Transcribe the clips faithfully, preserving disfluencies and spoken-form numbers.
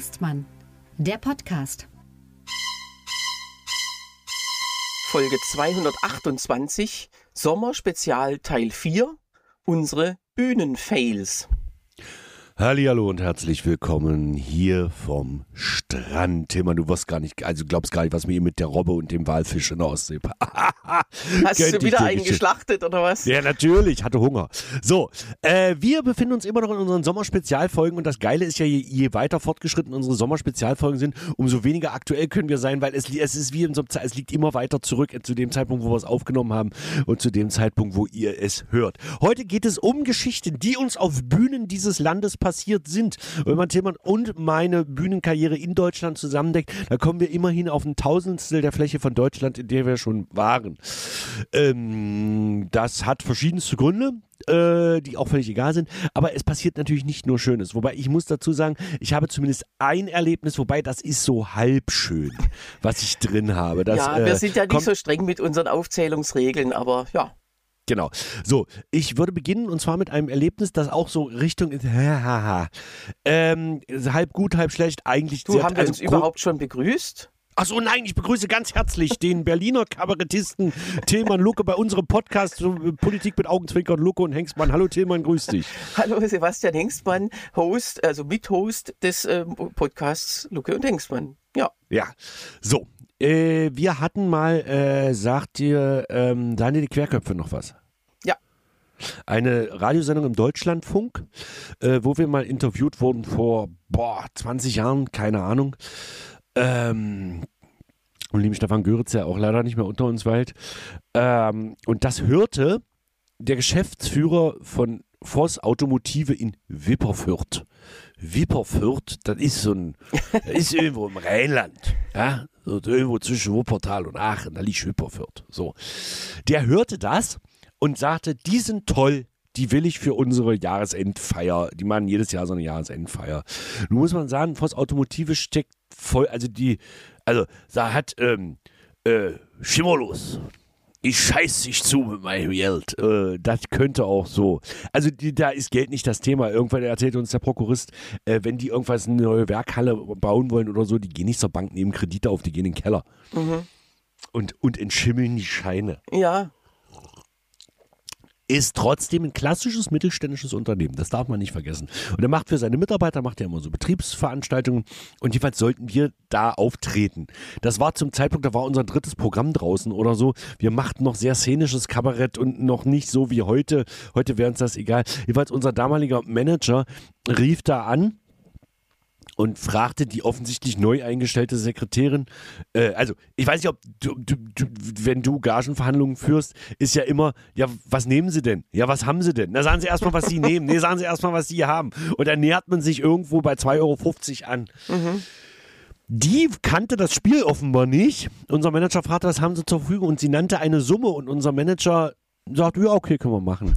Hengstmann, der Podcast. Folge zweihundertachtundzwanzig, Sommerspezial Teil vier, unsere Bühnenfails. Hallihallo und herzlich willkommen hier vom Strand. Tilman, du wirst gar nicht, also glaubst gar nicht, was mir mit der Robbe und dem Walfisch in der Ostsee. Hast du wieder einen geschlachtet oder was? Ja, natürlich, hatte Hunger. So, äh, wir befinden uns immer noch in unseren Sommerspezialfolgen und das Geile ist ja, je, je weiter fortgeschritten unsere Sommerspezialfolgen sind, umso weniger aktuell können wir sein, weil es, es ist wie in so einem Zeit, es liegt immer weiter zurück zu dem Zeitpunkt, wo wir es aufgenommen haben und zu dem Zeitpunkt, wo ihr es hört. Heute geht es um Geschichten, die uns auf Bühnen dieses Landes passiert sind. Wenn man Tilman und meine Bühnenkarriere in Deutschland zusammendeckt, da kommen wir immerhin auf ein Tausendstel der Fläche von Deutschland, in der wir schon waren. Ähm, das hat verschiedenste Gründe, äh, die auch völlig egal sind, aber es passiert natürlich nicht nur Schönes. Wobei ich muss dazu sagen, ich habe zumindest ein Erlebnis, wobei das ist so halb schön, was ich drin habe. Das, ja, wir äh, sind ja nicht kommt, so streng mit unseren Aufzählungsregeln, aber ja. Genau. So, ich würde beginnen und zwar mit einem Erlebnis, das auch so Richtung ähm, halb gut, halb schlecht, eigentlich. Du, sehr, haben wir also uns überhaupt schon begrüßt? Achso, nein, ich begrüße ganz herzlich den Berliner Kabarettisten Tilman Lucke bei unserem Podcast so, Politik mit Augenzwinkern, Lucke und Hengstmann. Hallo Tilman, grüß dich. Hallo Sebastian Hengstmann, Host, also Mithost des ähm, Podcasts Lucke und Hengstmann. Ja. Ja, so. Äh, wir hatten mal, äh, sagt dir ähm, Daniel die Querköpfe noch was? Ja. Eine Radiosendung im Deutschlandfunk, äh, wo wir mal interviewt wurden vor, boah, zwanzig Jahren, keine Ahnung. Ähm, und lieben Stefan Göritz, ja auch leider nicht mehr unter uns weilt. Ähm, und das hörte der Geschäftsführer von Voss Automotive in Wipperfürth. Wipperfürth, das ist so ein, das ist irgendwo im Rheinland, ja, so irgendwo zwischen Wuppertal und Aachen, da liegt Wipperfürth. So. Der hörte das und sagte, die sind toll, die will ich für unsere Jahresendfeier, die machen jedes Jahr so eine Jahresendfeier. Nun muss man sagen, Voss Automotive steckt voll, also die, also da hat ähm, äh, Schimmerlos. Ich scheiß dich zu mit meinem Geld. Äh, das könnte auch so. Also die, da ist Geld nicht das Thema. Irgendwann erzählt uns der Prokurist, äh, wenn die irgendwas eine neue Werkhalle bauen wollen oder so, die gehen nicht zur Bank, nehmen Kredite auf, die gehen in den Keller. Mhm. Und, und entschimmeln die Scheine. Ja. Ist trotzdem ein klassisches mittelständisches Unternehmen. Das darf man nicht vergessen. Und er macht für seine Mitarbeiter, macht ja immer so Betriebsveranstaltungen. Und jedenfalls sollten wir da auftreten. Das war zum Zeitpunkt, da war unser drittes Programm draußen oder so. Wir machten noch sehr szenisches Kabarett und noch nicht so wie heute. Heute wäre uns das egal. Jedenfalls unser damaliger Manager rief da an und fragte die offensichtlich neu eingestellte Sekretärin, äh, also ich weiß nicht, ob du, du, du, wenn du Gagenverhandlungen führst, ist ja immer, ja, was nehmen sie denn? Ja, was haben sie denn? Na, sagen sie erstmal, was sie nehmen. Nee, sagen sie erstmal, was sie haben. Und dann nähert man sich irgendwo bei zwei Euro fünfzig an. Mhm. Die kannte das Spiel offenbar nicht. Unser Manager fragte, was haben sie zur Verfügung? Und sie nannte eine Summe und unser Manager sagte, ja, okay, können wir machen.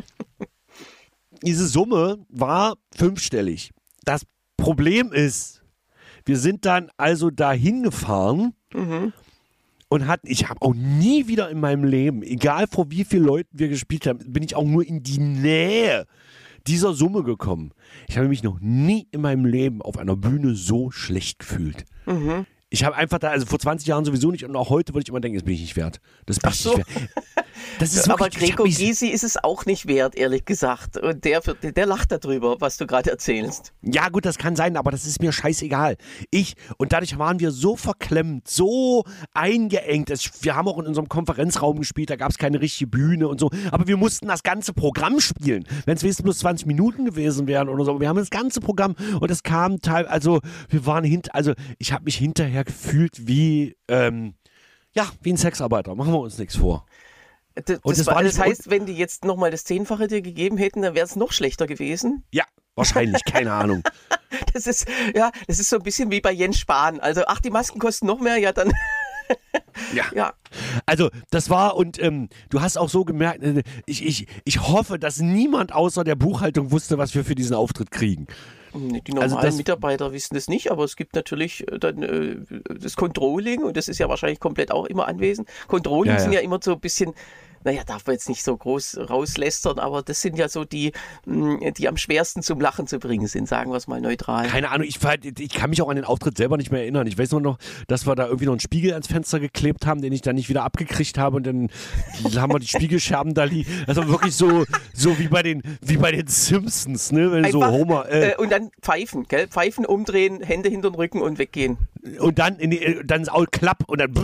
Diese Summe war fünfstellig. Das Problem ist, wir sind dann also dahin gefahren mhm. und hatten, ich habe auch nie wieder in meinem Leben, egal vor wie vielen Leuten wir gespielt haben, bin ich auch nur in die Nähe dieser Summe gekommen. Ich habe mich noch nie in meinem Leben auf einer Bühne so schlecht gefühlt. Mhm. Ich habe einfach da, also vor zwanzig Jahren sowieso nicht und auch heute würde ich immer denken, das bin ich nicht wert. Das bin Ach ich so. nicht wert. Das ist aber wirklich, Gregor Gysi ist es auch nicht wert, ehrlich gesagt. Und der, der lacht darüber, was du gerade erzählst. Ja gut, das kann sein, aber das ist mir scheißegal. Ich, und dadurch waren wir so verklemmt, so eingeengt. Wir haben auch in unserem Konferenzraum gespielt, da gab es keine richtige Bühne und so. Aber wir mussten das ganze Programm spielen. Wenn es wenigstens bloß zwanzig Minuten gewesen wären oder so. Wir haben das ganze Programm und es kam teilweise, also wir waren hinter, also ich habe mich hinterher gefühlt wie, ähm, ja, wie ein Sexarbeiter. Machen wir uns nichts vor. Das, das, das, war, das heißt, wenn die jetzt nochmal das Zehnfache dir gegeben hätten, dann wäre es noch schlechter gewesen? Ja, wahrscheinlich, keine Ahnung. Das ist, ja, das ist so ein bisschen wie bei Jens Spahn. Also, ach, die Masken kosten noch mehr, ja, dann... Ja. ja. Also das war und ähm, du hast auch so gemerkt, äh, ich, ich, ich hoffe, dass niemand außer der Buchhaltung wusste, was wir für diesen Auftritt kriegen. Die normalen also das, Mitarbeiter wissen das nicht, aber es gibt natürlich dann äh, das Controlling und das ist ja wahrscheinlich komplett auch immer anwesend. Controlling ja, ja. sind ja immer so ein bisschen naja, darf man jetzt nicht so groß rauslästern, aber das sind ja so die, die am schwersten zum Lachen zu bringen sind, sagen wir es mal neutral. Keine Ahnung, ich, ich kann mich auch an den Auftritt selber nicht mehr erinnern. Ich weiß nur noch, dass wir da irgendwie noch einen Spiegel ans Fenster geklebt haben, den ich dann nicht wieder abgekriegt habe und dann haben wir die Spiegelscherben da liegen. Also wirklich so, so wie bei den, wie bei den Simpsons, ne? Wenn Einfach, so Homer, äh, äh, und dann pfeifen, gell? Pfeifen, umdrehen, Hände hinter den Rücken und weggehen. Und dann, in die, dann ist auch klapp und dann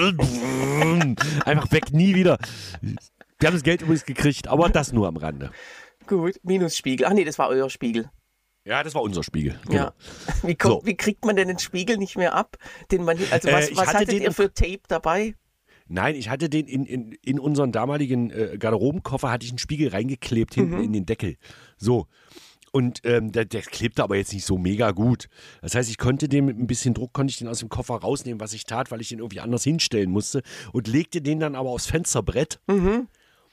einfach weg, nie wieder. Wir haben das Geld übrigens gekriegt, aber das nur am Rande. Gut, Minusspiegel. Ach nee, das war euer Spiegel. Ja, das war unser Spiegel. Genau. Ja. Wie, kommt, So. wie kriegt man denn den Spiegel nicht mehr ab? Den man, also was, Äh, ich was hatte hattet den ihr im- für Tape dabei? Nein, ich hatte den in, in, in unseren damaligen äh, Garderobenkoffer, hatte ich einen Spiegel reingeklebt hinten Mhm. in den Deckel. So. Und ähm, der, der klebte aber jetzt nicht so mega gut. Das heißt, ich konnte den mit ein bisschen Druck, konnte ich den aus dem Koffer rausnehmen, was ich tat, weil ich den irgendwie anders hinstellen musste und legte den dann aber aufs Fensterbrett. Mhm.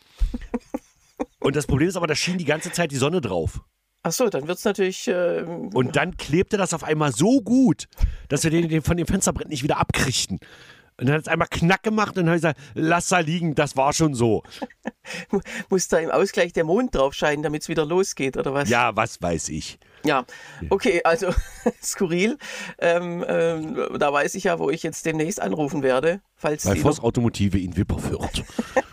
Und das Problem ist aber, da schien die ganze Zeit die Sonne drauf. Ach so, dann wird es natürlich... Äh, Und dann klebte das auf einmal so gut, dass wir den, den von dem Fensterbrett nicht wieder abkriegten. Und dann hat es einmal Knack gemacht und dann habe ich gesagt, lass da liegen, das war schon so. muss da im Ausgleich der Mond drauf scheinen, damit es wieder losgeht, oder was? Ja, was weiß ich. Ja, okay, also skurril. Ähm, ähm, da weiß ich ja, wo ich jetzt demnächst anrufen werde. Falls Bei die Voss noch, Automotive in Wipperfürth.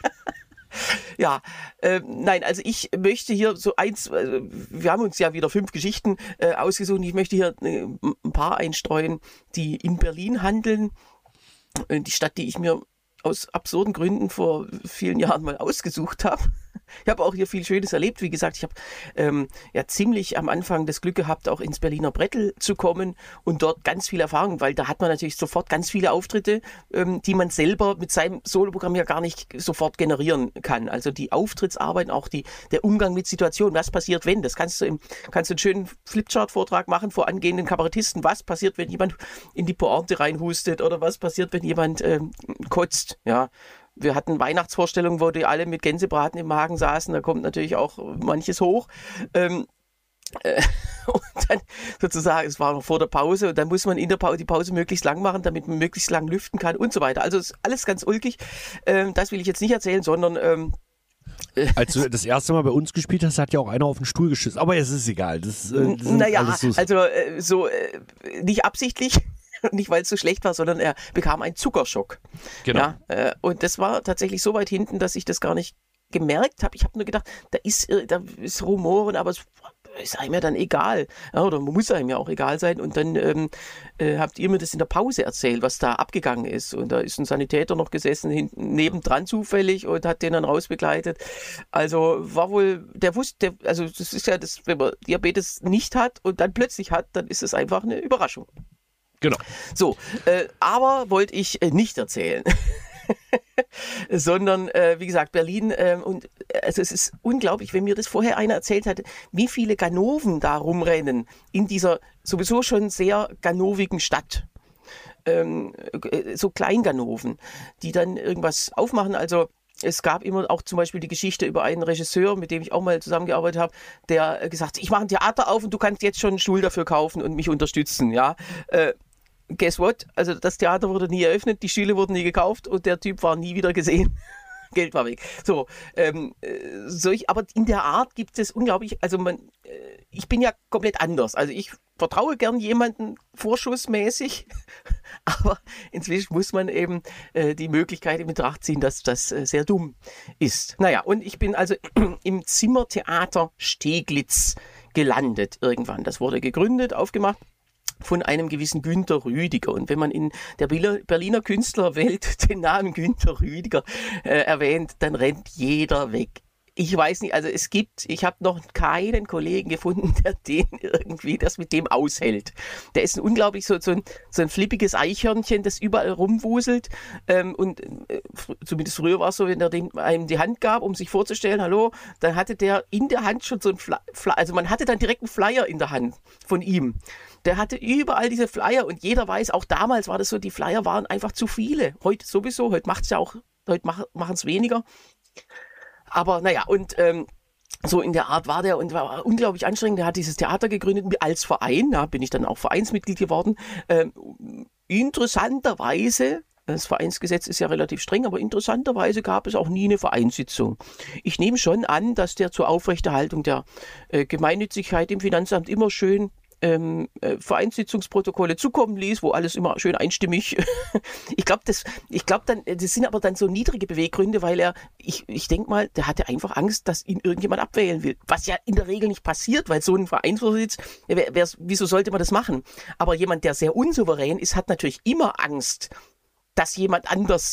ja, ähm, nein, also ich möchte hier so eins, äh, wir haben uns ja wieder fünf Geschichten äh, ausgesucht. Ich möchte hier äh, ein paar einstreuen, die in Berlin handeln. Äh, Die Stadt, die ich mir aus absurden Gründen vor vielen Jahren mal ausgesucht habe. Ich habe auch hier viel Schönes erlebt. Wie gesagt, ich habe ähm, ja ziemlich am Anfang das Glück gehabt, auch ins Berliner Brettel zu kommen und dort ganz viel Erfahrung, weil da hat man natürlich sofort ganz viele Auftritte, ähm, die man selber mit seinem Soloprogramm ja gar nicht sofort generieren kann. Also die Auftrittsarbeit, auch die, der Umgang mit Situationen, was passiert, wenn, das kannst du im, kannst du einen schönen Flipchart-Vortrag machen vor angehenden Kabarettisten, was passiert, wenn jemand in die Pointe reinhustet oder was passiert, wenn jemand ähm, kotzt, ja. Wir hatten Weihnachtsvorstellungen, wo die alle mit Gänsebraten im Magen saßen. Da kommt natürlich auch manches hoch. Ähm, äh, und dann sozusagen, es war noch vor der Pause und dann muss man in der Pause die Pause möglichst lang machen, damit man möglichst lang lüften kann und so weiter. Also ist alles ganz ulkig. Ähm, das will ich jetzt nicht erzählen, sondern ähm, Als du das erste Mal bei uns gespielt hast, hat ja auch einer auf den Stuhl geschissen. Aber es ist egal. Das, äh, das sind naja, alles so also äh, so äh, nicht absichtlich. Nicht, weil es so schlecht war, sondern er bekam einen Zuckerschock. Genau. Ja, äh, und das war tatsächlich so weit hinten, dass ich das gar nicht gemerkt habe. Ich habe nur gedacht, da ist, äh, da ist Rumoren, aber es ist einem ja dann egal. Ja, oder muss einem ja auch egal sein. Und dann ähm, äh, habt ihr mir das in der Pause erzählt, was da abgegangen ist. Und da ist ein Sanitäter noch gesessen, hinten nebendran zufällig und hat den dann rausbegleitet. Also war wohl, der wusste, der, also das ist ja das, wenn man Diabetes nicht hat und dann plötzlich hat, dann ist es einfach eine Überraschung. Genau. So, äh, aber wollte ich äh, nicht erzählen. Sondern, äh, wie gesagt, Berlin, äh, und äh, also es ist unglaublich, wenn mir das vorher einer erzählt hatte, wie viele Ganoven da rumrennen in dieser sowieso schon sehr ganovigen Stadt. Ähm, äh, so Kleinganoven, die dann irgendwas aufmachen, also es gab immer auch zum Beispiel die Geschichte über einen Regisseur, mit dem ich auch mal zusammengearbeitet habe, der äh, gesagt hat, ich mache ein Theater auf und du kannst jetzt schon einen Stuhl dafür kaufen und mich unterstützen, ja. Äh, Guess what? Also das Theater wurde nie eröffnet, die Stühle wurden nie gekauft und der Typ war nie wieder gesehen. Geld war weg. So, ähm, solch, aber in der Art gibt es unglaublich, also man, äh, ich bin ja komplett anders. Also ich vertraue gern jemanden vorschussmäßig, aber inzwischen muss man eben äh, die Möglichkeit in Betracht ziehen, dass das äh, sehr dumm ist. Naja, und ich bin also im Zimmertheater Steglitz gelandet irgendwann. Das wurde gegründet, aufgemacht von einem gewissen Günter Rüdiger. Und wenn man in der Berliner Künstlerwelt den Namen Günter Rüdiger äh, erwähnt, dann rennt jeder weg. Ich weiß nicht, also es gibt, ich habe noch keinen Kollegen gefunden, der den irgendwie, das mit dem aushält. Der ist ein unglaublich so, so, ein, so ein flippiges Eichhörnchen, das überall rumwuselt. Ähm, und äh, zumindest früher war es so, wenn er dem, einem die Hand gab, um sich vorzustellen, hallo, dann hatte der in der Hand schon so ein Flyer, also man hatte dann direkt einen Flyer in der Hand von ihm. Der hatte überall diese Flyer und jeder weiß, auch damals war das so, die Flyer waren einfach zu viele. Heute sowieso, heute macht es ja auch, heute machen es weniger. Aber naja, und ähm, so in der Art war der und war unglaublich anstrengend. Der hat dieses Theater gegründet als Verein, da bin ich dann auch Vereinsmitglied geworden. Ähm, interessanterweise Das Vereinsgesetz ist ja relativ streng, aber interessanterweise gab es auch nie eine Vereinssitzung. Ich nehme schon an, dass der zur Aufrechterhaltung der äh, Gemeinnützigkeit im Finanzamt immer schön ähm, äh, Vereinssitzungsprotokolle zukommen ließ, wo alles immer schön einstimmig. ich glaube, das, ich glaube dann, das sind aber dann so niedrige Beweggründe, weil er, ich, ich denke mal, der hatte einfach Angst, dass ihn irgendjemand abwählen will. Was ja in der Regel nicht passiert, weil so ein Vereinsvorsitz, wer, wer, wieso sollte man das machen? Aber jemand, der sehr unsouverän ist, hat natürlich immer Angst, dass jemand anders,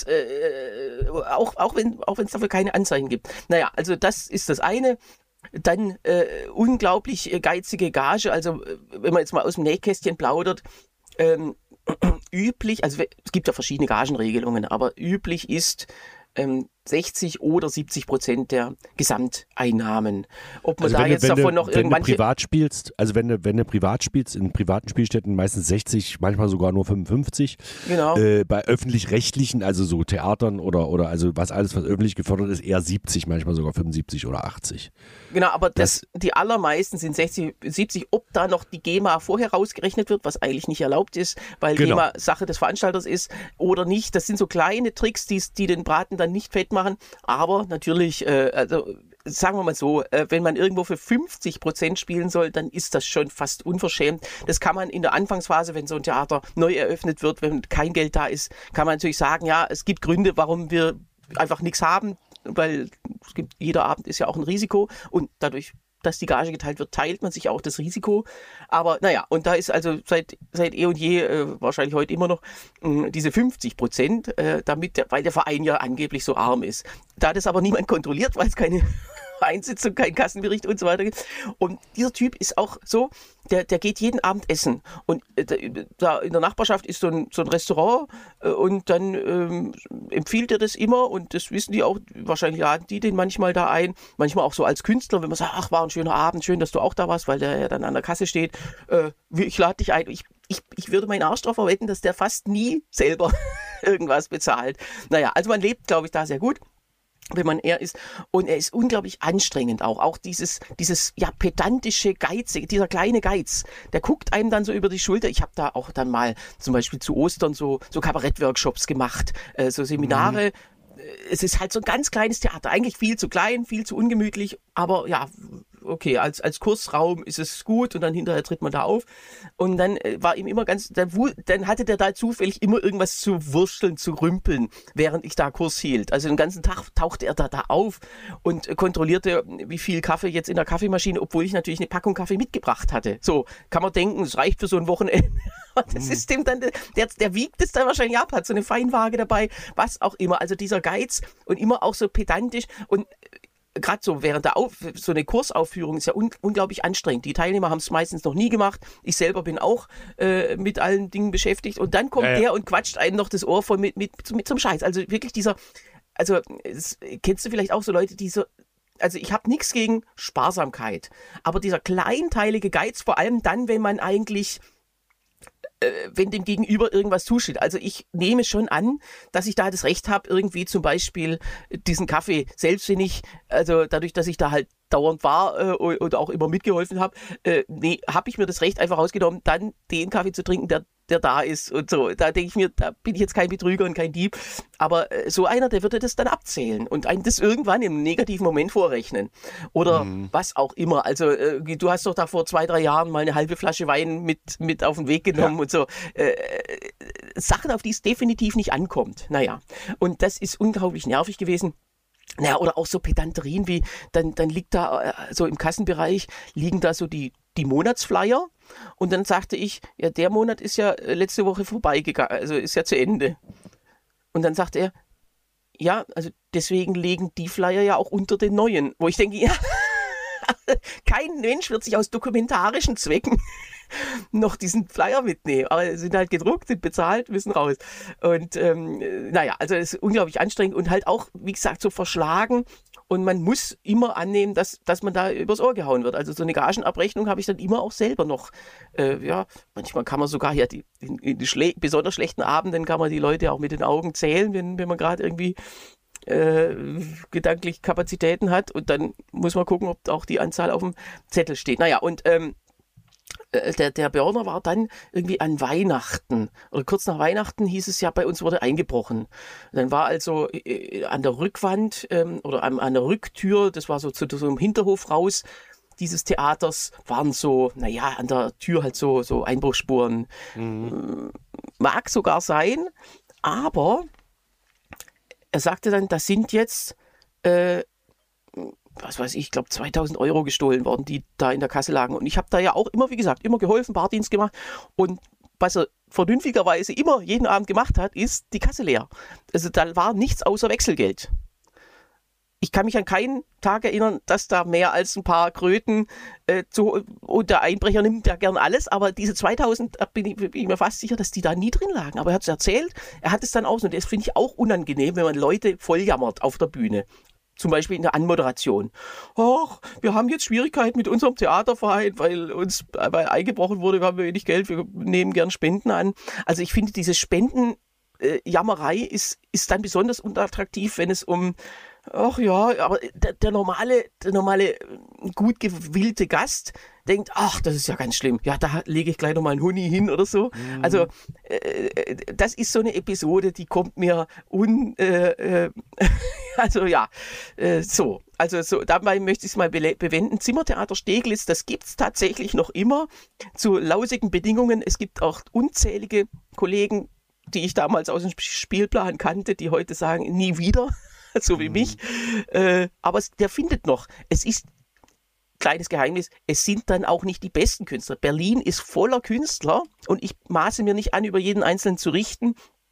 äh, auch, auch wenn auch wenn es dafür keine Anzeichen gibt. Naja, also das ist das eine. Dann äh, unglaublich geizige Gage, also wenn man jetzt mal aus dem Nähkästchen plaudert, ähm, üblich, also es gibt ja verschiedene Gagenregelungen, aber üblich ist ähm, sechzig oder siebzig Prozent der Gesamteinnahmen. Ob man also da wenn jetzt du, wenn davon du, noch wenn irgendwann... du privat spielst, also wenn du, wenn du privat spielst, in privaten Spielstätten meistens sechzig, manchmal sogar nur fünfundfünfzig. Genau. Äh, bei öffentlich-rechtlichen, also so Theatern oder, oder also was alles, was öffentlich gefördert ist, eher siebzig, manchmal sogar fünfundsiebzig oder achtzig. Genau, aber das, Das- die allermeisten sind sechzig, siebzig, ob da noch die GEMA vorher rausgerechnet wird, was eigentlich nicht erlaubt ist, weil Genau. GEMA Sache des Veranstalters ist oder nicht. Das sind so kleine Tricks, die, die den Braten dann nicht fett machen. Aber natürlich, äh, also sagen wir mal so, äh, wenn man irgendwo für fünfzig Prozent spielen soll, dann ist das schon fast unverschämt. Das kann man in der Anfangsphase, wenn so ein Theater neu eröffnet wird, wenn kein Geld da ist, kann man natürlich sagen, ja, es gibt Gründe, warum wir einfach nichts haben, weil es gibt, jeder Abend ist ja auch ein Risiko und dadurch, dass die Gage geteilt wird, teilt man sich auch das Risiko. Aber naja, und da ist also seit, seit eh und je, äh, wahrscheinlich heute immer noch, mh, diese fünfzig Prozent, äh, damit der, weil der Verein ja angeblich so arm ist. Da das aber niemand kontrolliert, weil es keine Vereinssitzung, kein Kassenbericht und so weiter gibt. Und dieser Typ ist auch so, der, der geht jeden Abend essen. Und äh, da in der Nachbarschaft ist so ein, so ein Restaurant äh, und dann ähm, empfiehlt er das immer und das wissen die auch, wahrscheinlich laden die den manchmal da ein, manchmal auch so als Künstler, wenn man sagt, ach, war ein schöner Abend, schön, dass du auch da warst, weil der ja dann an der Kasse steht, äh, ich lade dich ein. Ich, ich, ich würde meinen Arsch drauf verwetten, dass der fast nie selber irgendwas bezahlt. Naja, also man lebt, glaube ich, da sehr gut, wenn man er ist. Und er ist unglaublich anstrengend auch. Auch dieses, dieses ja, pedantische, geizige, dieser kleine Geiz, der guckt einem dann so über die Schulter. Ich habe da auch dann mal zum Beispiel zu Ostern so, so Kabarettworkshops gemacht, äh, so Seminare. Mhm. Es ist halt so ein ganz kleines Theater. Eigentlich viel zu klein, viel zu ungemütlich. Aber ja, okay, als, als Kursraum ist es gut und dann hinterher tritt man da auf. Und dann äh, war ihm immer ganz, dann, dann hatte der da zufällig immer irgendwas zu wursteln, zu rümpeln, während ich da Kurs hielt. Also den ganzen Tag tauchte er da, da auf und äh, kontrollierte, wie viel Kaffee jetzt in der Kaffeemaschine, obwohl ich natürlich eine Packung Kaffee mitgebracht hatte. So, kann man denken, es reicht für so ein Wochenende. Das ist dem dann, der, der wiegt es dann wahrscheinlich ab, hat so eine Feinwaage dabei, was auch immer. Also dieser Geiz und immer auch so pedantisch und gerade so während der Auf, so eine Kursaufführung ist ja un, unglaublich anstrengend. Die Teilnehmer haben es meistens noch nie gemacht. Ich selber bin auch äh, mit allen Dingen beschäftigt. Und dann kommt ja, ja. der und quatscht einem noch das Ohr voll mit, mit, mit zum Scheiß. Also wirklich dieser, also es, kennst du vielleicht auch so Leute, die so, also ich habe nichts gegen Sparsamkeit. Aber dieser kleinteilige Geiz, vor allem dann, wenn man eigentlich wenn dem Gegenüber irgendwas zusteht. Also ich nehme schon an, dass ich da das Recht habe, irgendwie zum Beispiel diesen Kaffee selbstständig, also dadurch, dass ich da halt dauernd war äh, und auch immer mitgeholfen habe, äh, nee, habe ich mir das Recht einfach rausgenommen, dann den Kaffee zu trinken, der der da ist und so. Da denke ich mir, da bin ich jetzt kein Betrüger und kein Dieb. Aber äh, so einer, der würde das dann abzählen und einem das irgendwann im negativen Moment vorrechnen. Oder mhm. was auch immer. Also äh, du hast doch da vor zwei, drei Jahren mal eine halbe Flasche Wein mit, mit auf den Weg genommen ja. und so. Äh, Sachen, auf die es definitiv nicht ankommt. Naja, und das ist unglaublich nervig gewesen. Naja, oder auch so Pedanterien wie, dann, dann liegt da äh, so im Kassenbereich, liegen da so die, die Monatsflyer. Und dann sagte ich, ja, der Monat ist ja letzte Woche vorbeigegangen, also ist ja zu Ende. Und dann sagte er, ja, also deswegen legen die Flyer ja auch unter den neuen. Wo ich denke, ja, kein Mensch wird sich aus dokumentarischen Zwecken noch diesen Flyer mitnehmen. Aber sie sind halt gedruckt, sind bezahlt, müssen raus. Und ähm, naja, also es ist unglaublich anstrengend und halt auch, wie gesagt, so verschlagen. Und man muss immer annehmen, dass, dass man da übers Ohr gehauen wird. Also so eine Gagenabrechnung habe ich dann immer auch selber noch. Äh, ja, manchmal kann man sogar ja die, in, in die schle- besonders schlechten Abenden kann man die Leute auch mit den Augen zählen, wenn, wenn man gerade irgendwie äh, gedanklich Kapazitäten hat. Und dann muss man gucken, ob auch die Anzahl auf dem Zettel steht. Naja, und ähm, der, der Börner war dann irgendwie an Weihnachten oder kurz nach Weihnachten hieß es ja, bei uns wurde eingebrochen. Dann war also äh, an der Rückwand ähm, oder an, an der Rücktür, das war so zu so einem Hinterhof raus, dieses Theaters waren so, naja, an der Tür halt so, so Einbruchsspuren. Mhm. Mag sogar sein, aber er sagte dann, das sind jetzt äh, was weiß ich, ich glaube zweitausend Euro gestohlen worden, die da in der Kasse lagen. Und ich habe da ja auch immer, wie gesagt, immer geholfen, Bardienst gemacht. Und was er vernünftigerweise immer jeden Abend gemacht hat, ist die Kasse leer. Also da war nichts außer Wechselgeld. Ich kann mich an keinen Tag erinnern, dass da mehr als ein paar Kröten äh, zu, und der Einbrecher nimmt ja gern alles, aber diese zweitausend, bin ich, bin ich mir fast sicher, dass die da nie drin lagen. Aber er hat es erzählt, er hat es dann aus und das finde ich auch unangenehm, wenn man Leute volljammert auf der Bühne. Zum Beispiel in der Anmoderation. Ach, wir haben jetzt Schwierigkeiten mit unserem Theaterverein, weil uns weil eingebrochen wurde, wir haben wenig Geld, wir nehmen gern Spenden an. Also ich finde, diese Spendenjammerei äh, ist, ist dann besonders unattraktiv, wenn es um, ach ja, aber der, der normale, der normale gut gewillte Gast denkt, ach, das ist ja ganz schlimm. Ja, da lege ich gleich nochmal einen Huni hin oder so. Mhm. Also äh, das ist so eine Episode, die kommt mir un... Äh, äh, also ja, äh, so. Also so, dabei möchte ich es mal be- bewenden. Zimmertheater Steglitz, das gibt es tatsächlich noch immer zu lausigen Bedingungen. Es gibt auch unzählige Kollegen, die ich damals aus dem Spielplan kannte, die heute sagen, nie wieder, so wie mhm. mich. Äh, aber es, der findet noch. Es ist kleines Geheimnis, es sind dann auch nicht die besten Künstler. Berlin ist voller Künstler und ich maße mir nicht an, über jeden Einzelnen zu richten,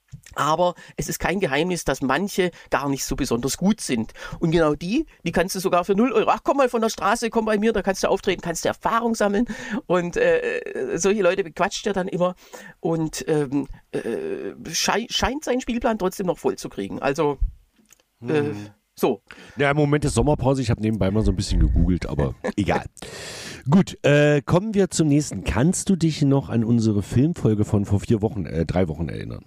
aber es ist kein Geheimnis, dass manche gar nicht so besonders gut sind. Und genau die, die kannst du sogar für null Euro, ach komm mal von der Straße, komm bei mir, da kannst du auftreten, kannst du Erfahrung sammeln und äh, solche Leute bequatscht er dann immer und ähm, äh, schei- scheint seinen Spielplan trotzdem noch voll zu kriegen. Also hm. äh, So. Ja, im Moment ist Sommerpause. Ich habe nebenbei mal so ein bisschen gegoogelt, aber egal. Gut, äh, kommen wir zum nächsten. Kannst du dich noch an unsere Filmfolge von vor vier Wochen, äh, drei Wochen erinnern?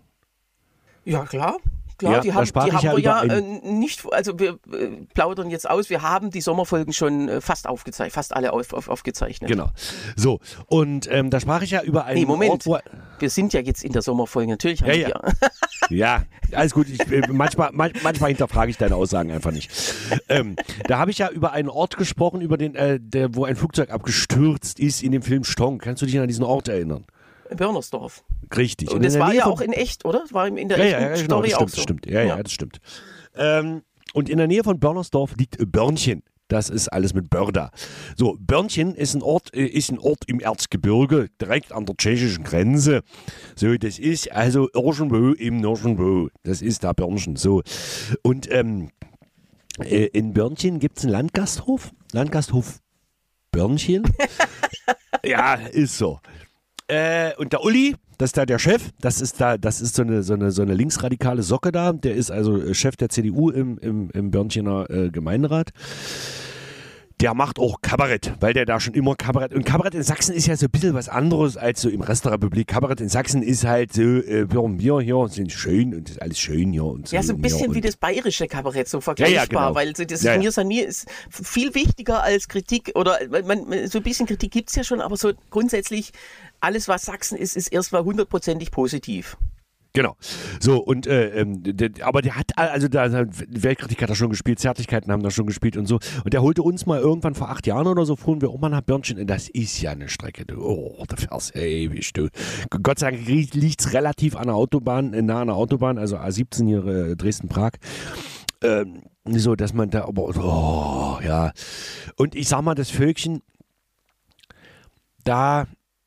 Ja, klar. Klar, ja, die haben, die haben ja wir ja äh, nicht, also wir äh, plaudern jetzt aus, wir haben die Sommerfolgen schon äh, fast aufgezeichnet, fast alle auf, auf, aufgezeichnet. Genau. So, und ähm, da sprach ich ja über einen Nee, Moment, Ort, wo wir sind ja jetzt in der Sommerfolge, natürlich haben ja, wir. Ja. ja, alles gut, ich, äh, manchmal, man, manchmal hinterfrage ich deine Aussagen einfach nicht. Ähm, da habe ich ja über einen Ort gesprochen, über den, äh, der, wo ein Flugzeug abgestürzt ist in dem Film Stonk. Kannst du dich an diesen Ort erinnern? Börnersdorf. Richtig. Und das war ja auch in echt, oder? Das war in der ja, echten ja, ja, genau, Story das stimmt, auch so. Das stimmt. Ja, ja, ja, das stimmt. Ähm, und in der Nähe von Börnersdorf liegt Börnchen. Das ist alles mit Börda. So, Börnchen ist ein Ort, äh, ist ein Ort im Erzgebirge, direkt an der tschechischen Grenze. So, das ist also irgendwo im Nirgendwo. Das ist da Börnchen. So. Und ähm, äh, in Börnchen gibt es einen Landgasthof. Landgasthof Börnchen. Ja, ist so. Äh, und der Uli, das ist da der Chef, das ist da, das ist so eine, so eine, so eine linksradikale Socke da, der ist also Chef der C D U im, im, im Börnchener äh, Gemeinderat. Der macht auch Kabarett, weil der da schon immer Kabarett, und Kabarett in Sachsen ist ja so ein bisschen was anderes als so im Rest der Republik. Kabarett in Sachsen ist halt so, äh, wir hier sind schön und ist alles schön hier und so. Ja, so ein bisschen wie das bayerische Kabarett, so vergleichbar, ja, ja, genau. Weil so das ja, Mir san mir ist viel wichtiger als Kritik oder man, man, so ein bisschen Kritik gibt es ja schon, aber so grundsätzlich alles, was Sachsen ist, ist erstmal hundertprozentig positiv. Genau. So, und äh, ähm, der, aber der hat, also da Weltkritik hat er schon gespielt, Zärtlichkeiten haben da schon gespielt und so. Und der holte uns mal irgendwann vor acht Jahren oder so, fuhren wir auch mal nach Börnchen. Und das ist ja eine Strecke. Du, oh, da fährst du ewig, du. Gott sei Dank liegt es relativ an der Autobahn, nah an der Autobahn, also A siebzehn hier äh, Dresden-Prag. Ähm, so, dass man da, aber, oh, ja. Und ich sag mal, das Völkchen, da...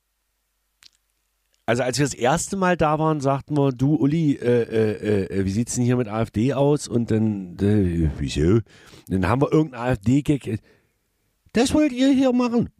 Also als wir das erste Mal da waren, sagten wir, du Uli, äh, äh, äh, wie sieht's denn hier mit AfD aus? Und dann, äh, wieso? Dann haben wir irgendeinen AfD-Gag. Das wollt ihr hier machen?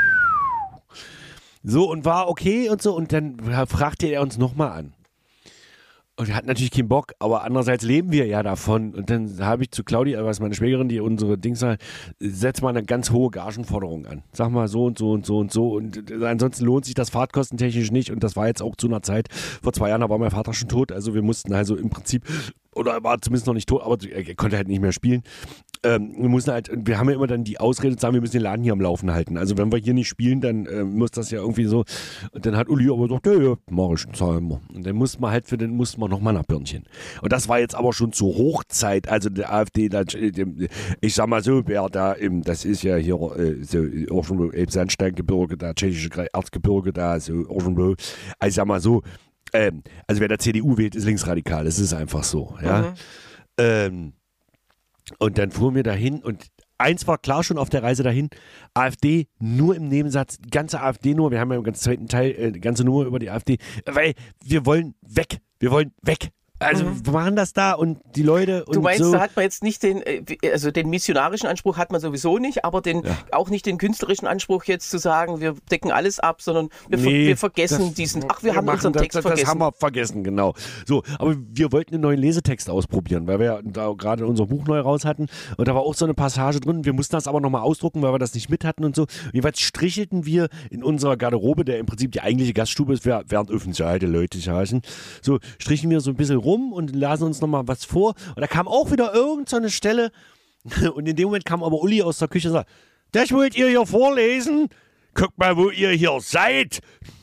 So, und war okay und so. Und dann fragte er uns nochmal an. Und er hat natürlich keinen Bock, aber andererseits leben wir ja davon. Und dann habe ich zu Claudia, was meine Schwägerin, die unsere Dings hat, setz mal eine ganz hohe Gagenforderung an. Sag mal so und so und so und so. Und ansonsten lohnt sich das fahrtkostentechnisch nicht. Und das war jetzt auch zu einer Zeit, vor zwei Jahren, da war mein Vater schon tot. Also wir mussten also im Prinzip, oder er war zumindest noch nicht tot, aber er konnte halt nicht mehr spielen. Ähm, wir mussten halt, wir haben ja immer dann die Ausrede zu sagen, wir müssen den Laden hier am Laufen halten. Also wenn wir hier nicht spielen, dann äh, muss das ja irgendwie so. Und dann hat Uli aber gesagt, ja, ja, mach ich, zahlen wir. Und dann mussten wir halt für den, mussten wir nochmal nach Birnchen. Und das war jetzt aber schon zur Hochzeit, also der AfD, da, ich sag mal so, wer da im, das ist ja hier äh, so irgendwo im Sandsteingebirge, da tschechische Erzgebirge, da so irgendwo, also ich sag mal so, ähm, also wer der C D U wählt, ist linksradikal, das ist einfach so, ja. Mhm. Ähm, und dann fuhren wir dahin und eins war klar schon auf der Reise dahin, AfD nur im Nebensatz, die ganze AfD nur, wir haben ja im ganz zweiten Teil äh, die ganze Nummer über die AfD, weil wir wollen weg, wir wollen weg. Also mhm. wir machen das da und die Leute und Du meinst, so. da hat man jetzt nicht den, also den missionarischen Anspruch hat man sowieso nicht, aber den, ja. auch nicht den künstlerischen Anspruch jetzt zu sagen, wir decken alles ab, sondern wir, nee, ver wir vergessen das, diesen, ach, wir, wir haben machen, unseren Text das, vergessen. Das haben wir vergessen, genau. So, aber wir wollten einen neuen Lesetext ausprobieren, weil wir ja da gerade unser Buch neu raus hatten und da war auch so eine Passage drin, wir mussten das aber nochmal ausdrucken, weil wir das nicht mit hatten und so. Jedenfalls strichelten wir in unserer Garderobe, der im Prinzip die eigentliche Gaststube ist, während öffentlich alte Leute heißen, so strichen wir so ein bisschen rum und lasen uns nochmal was vor. Und da kam auch wieder irgend so eine Stelle und in dem Moment kam aber Uli aus der Küche und sagt, das wollt ihr hier vorlesen? Guckt mal, wo ihr hier seid.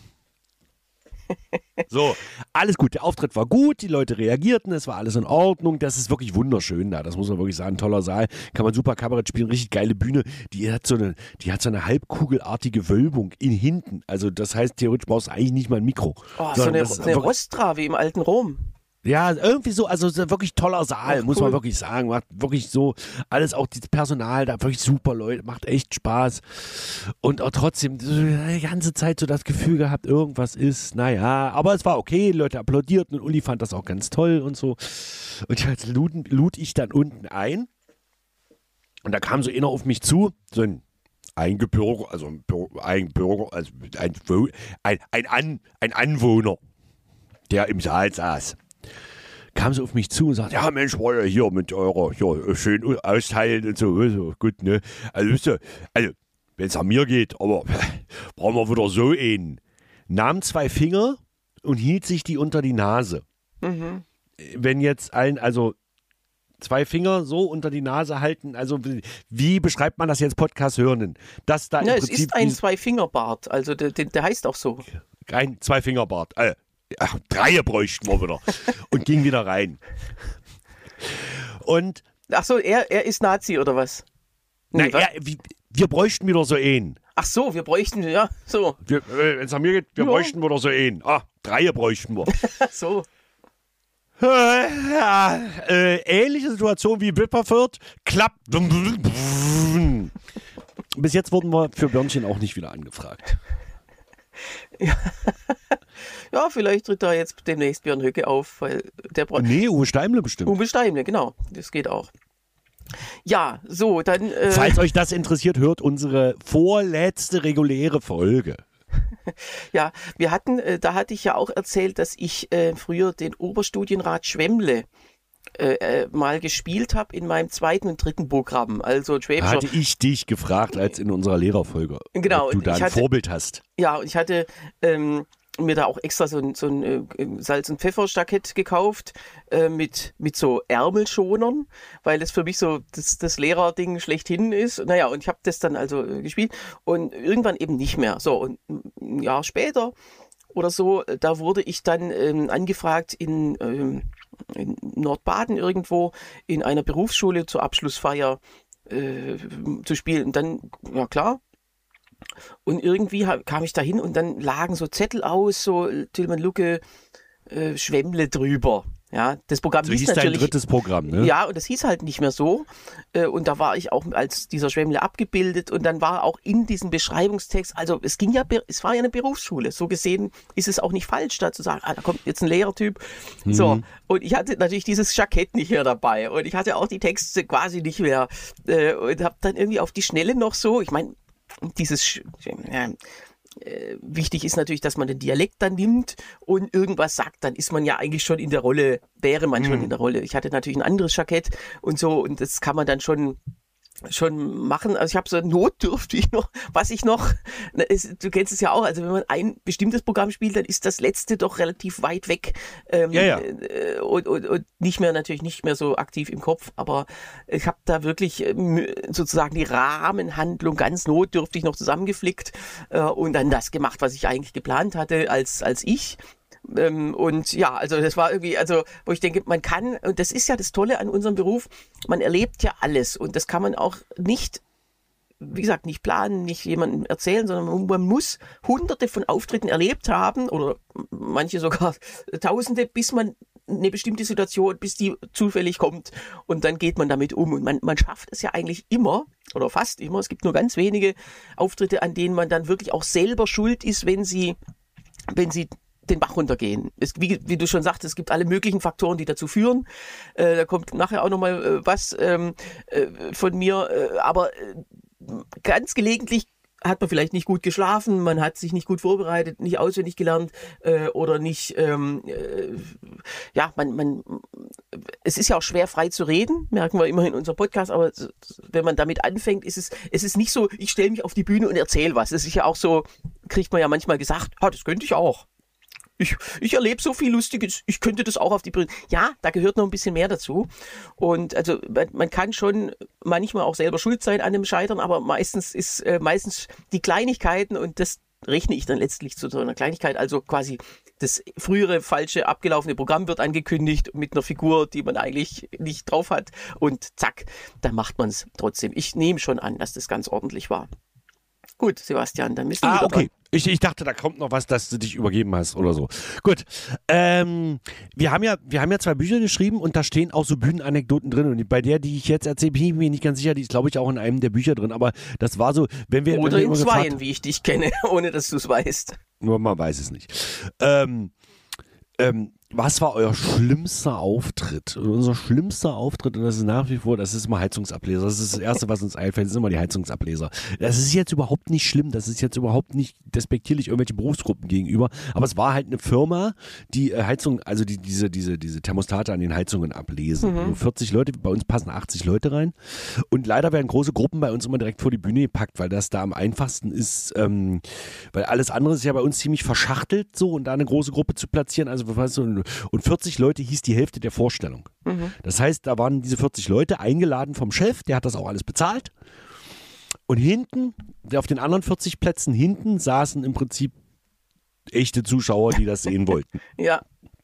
So, alles gut. Der Auftritt war gut, die Leute reagierten, es war alles in Ordnung. Das ist wirklich wunderschön da, das muss man wirklich sagen. Toller Saal, kann man super Kabarett spielen, richtig geile Bühne. Die hat so eine, die hat so eine halbkugelartige Wölbung in hinten. Also das heißt, theoretisch brauchst du eigentlich nicht mal ein Mikro. Oh, so eine, eine Rostra wie im alten Rom. Ja, irgendwie so, also wirklich toller Saal, Ach, muss cool. man wirklich sagen. Macht wirklich so, alles auch das Personal, da wirklich super Leute, macht echt Spaß. Und auch trotzdem die ganze Zeit so das Gefühl gehabt, irgendwas ist, naja, aber es war okay, die Leute applaudierten und Uli fand das auch ganz toll und so. Und jetzt lud, lud ich dann unten ein und da kam so einer auf mich zu, so ein ein Bürger, also ein Bürger, also ein, ein, ein, An, ein Anwohner, der im Saal saß. Kam so auf mich zu und sagt, ja Mensch, war ja hier mit eurer, ja, schön austeilen und so, so gut, ne? Also, wisst ihr, also, wenn es an mir geht, aber brauchen wir wieder so einen. Nahm zwei Finger und hielt sich die unter die Nase. Mhm. Wenn jetzt allen, also zwei Finger so unter die Nase halten, also wie beschreibt man das jetzt Podcast-Hörenden? Das da ja, im es Prinzip ist ein Zwei-Finger-Bart, also der, der, der heißt auch so. Ein Zwei-Finger-Bart, äh, Ach, drei bräuchten wir wieder. Und ging wieder rein. Und. Ach so, er, er ist Nazi oder was? Nee, na, was? Er, wir, wir bräuchten wieder so einen. Ach so, wir bräuchten, ja, so. Wenn es an mir geht, wir ja. bräuchten wieder so einen. Ah, drei bräuchten wir. so. Äh, ja, äh, ähnliche Situation wie Wipperfürth. Klappt. Bis jetzt wurden wir für Birnchen auch nicht wieder angefragt. Ja. ja, vielleicht tritt da jetzt demnächst Björn Höcke auf, weil der Bra Nee, Uwe Steimle bestimmt. Uwe Steimle, genau. Das geht auch. Ja, so, dann. Äh Falls euch das interessiert, hört unsere vorletzte reguläre Folge. Ja, wir hatten, äh, da hatte ich ja auch erzählt, dass ich äh, früher den Oberstudienrat Schwemmle Äh, mal gespielt habe in meinem zweiten und dritten Programm. Also Schwäbischer. Hatte ich dich gefragt, als in unserer Lehrerfolge, genau, ob du da ein hatte, Vorbild hast. Ja, und ich hatte ähm, mir da auch extra so ein, so ein äh, Salz- und Pfefferstackett gekauft äh, mit, mit so Ärmelschonern, weil das für mich so das, das Lehrerding schlechthin ist. Naja, und ich habe das dann also äh, gespielt und irgendwann eben nicht mehr. So, und ein Jahr später oder so, da wurde ich dann ähm, angefragt in, ähm, in Nordbaden irgendwo in einer Berufsschule zur Abschlussfeier äh, zu spielen. Und dann, ja klar. Und irgendwie hab, kam ich da hin und dann lagen so Zettel aus, so Tilman Lucke, äh, Schwemmle drüber. Ja, das Programm so hieß, hieß natürlich. Dein drittes Programm, ne? Ja, und das hieß halt nicht mehr so. Und da war ich auch als dieser Schwemmle abgebildet und dann war auch in diesem Beschreibungstext, also es ging ja, es war ja eine Berufsschule. So gesehen ist es auch nicht falsch, da zu sagen, ah, da kommt jetzt ein Lehrertyp. Mhm. So. Und ich hatte natürlich dieses Jackett nicht mehr dabei und ich hatte auch die Texte quasi nicht mehr und habe dann irgendwie auf die Schnelle noch so, ich meine, dieses, ja, Äh, wichtig ist natürlich, dass man den Dialekt dann nimmt und irgendwas sagt, dann ist man ja eigentlich schon in der Rolle, wäre man schon mhm. in der Rolle. Ich hatte natürlich ein anderes Jackett und so und das kann man dann schon schon machen. Also ich habe so notdürftig noch, was ich noch, ist, du kennst es ja auch, also wenn man ein bestimmtes Programm spielt, dann ist das letzte doch relativ weit weg ähm, ja, ja. Äh, und, und, und nicht mehr, natürlich nicht mehr so aktiv im Kopf, aber ich habe da wirklich ähm, sozusagen die Rahmenhandlung ganz notdürftig noch zusammengeflickt äh, und dann das gemacht, was ich eigentlich geplant hatte als, als ich. Ähm, und ja, also das war irgendwie, also wo ich denke, man kann, und das ist ja das Tolle an unserem Beruf, man erlebt ja alles und das kann man auch nicht, wie gesagt, nicht planen, nicht jemandem erzählen, sondern man, man muss hunderte von Auftritten erlebt haben oder manche sogar tausende, bis man eine bestimmte Situation, bis die zufällig kommt und dann geht man damit um und man, man schafft es ja eigentlich immer oder fast immer, es gibt nur ganz wenige Auftritte, an denen man dann wirklich auch selber schuld ist, wenn sie, wenn sie den Bach runtergehen. Es, wie, wie du schon sagtest, es gibt alle möglichen Faktoren, die dazu führen. Äh, da kommt nachher auch nochmal äh, was ähm, äh, von mir. Äh, aber äh, ganz gelegentlich hat man vielleicht nicht gut geschlafen, man hat sich nicht gut vorbereitet, nicht auswendig gelernt äh, oder nicht, ähm, äh, ja, man, man, es ist ja auch schwer frei zu reden, merken wir immer in unserem Podcast, aber wenn man damit anfängt, ist es, es ist nicht so, ich stelle mich auf die Bühne und erzähle was. Es ist ja auch so, kriegt man ja manchmal gesagt, ah, das könnte ich auch. Ich, ich erlebe so viel Lustiges, ich könnte das auch auf die Bühne. Ja, da gehört noch ein bisschen mehr dazu. Und also man, man kann schon manchmal auch selber schuld sein an dem Scheitern, aber meistens ist äh, meistens die Kleinigkeiten und das rechne ich dann letztlich zu so einer Kleinigkeit. Also quasi das frühere falsche abgelaufene Programm wird angekündigt mit einer Figur, die man eigentlich nicht drauf hat und zack, dann macht man es trotzdem. Ich nehme schon an, dass das ganz ordentlich war. Gut, Sebastian, dann bist du ah, wieder okay. dran. Ich, ich dachte, da kommt noch was, dass du dich übergeben hast oder so. Gut. Ähm, wir haben ja, wir haben ja zwei Bücher geschrieben und da stehen auch so Bühnenanekdoten drin. Und bei der, die ich jetzt erzähle, bin ich mir nicht ganz sicher, die ist, glaube ich, auch in einem der Bücher drin. Aber das war so, wenn wir. Oder wenn wir in zweien, gefragt, wie ich dich kenne, ohne dass du es weißt. nur man weiß es nicht. Ähm, ähm, was war euer schlimmster Auftritt? Und unser schlimmster Auftritt, und das ist nach wie vor, das ist immer Heizungsableser. Das ist das Erste, was uns einfällt, sind immer die Heizungsableser. Das ist jetzt überhaupt nicht schlimm, das ist jetzt überhaupt nicht despektierlich irgendwelche Berufsgruppen gegenüber, aber es war halt eine Firma, die äh, Heizung, also die, diese, diese, diese Thermostate an den Heizungen ablesen. Mhm. vierzig Leute, bei uns passen achtzig Leute rein und leider werden große Gruppen bei uns immer direkt vor die Bühne gepackt, weil das da am einfachsten ist, ähm, weil alles andere ist ja bei uns ziemlich verschachtelt so und da eine große Gruppe zu platzieren, also weißt du, und vierzig Leute hieß die Hälfte der Vorstellung. Mhm. Das heißt, da waren diese vierzig Leute eingeladen vom Chef, der hat das auch alles bezahlt. Und hinten, auf den anderen vierzig Plätzen hinten, saßen im Prinzip echte Zuschauer, die das sehen wollten. Ja.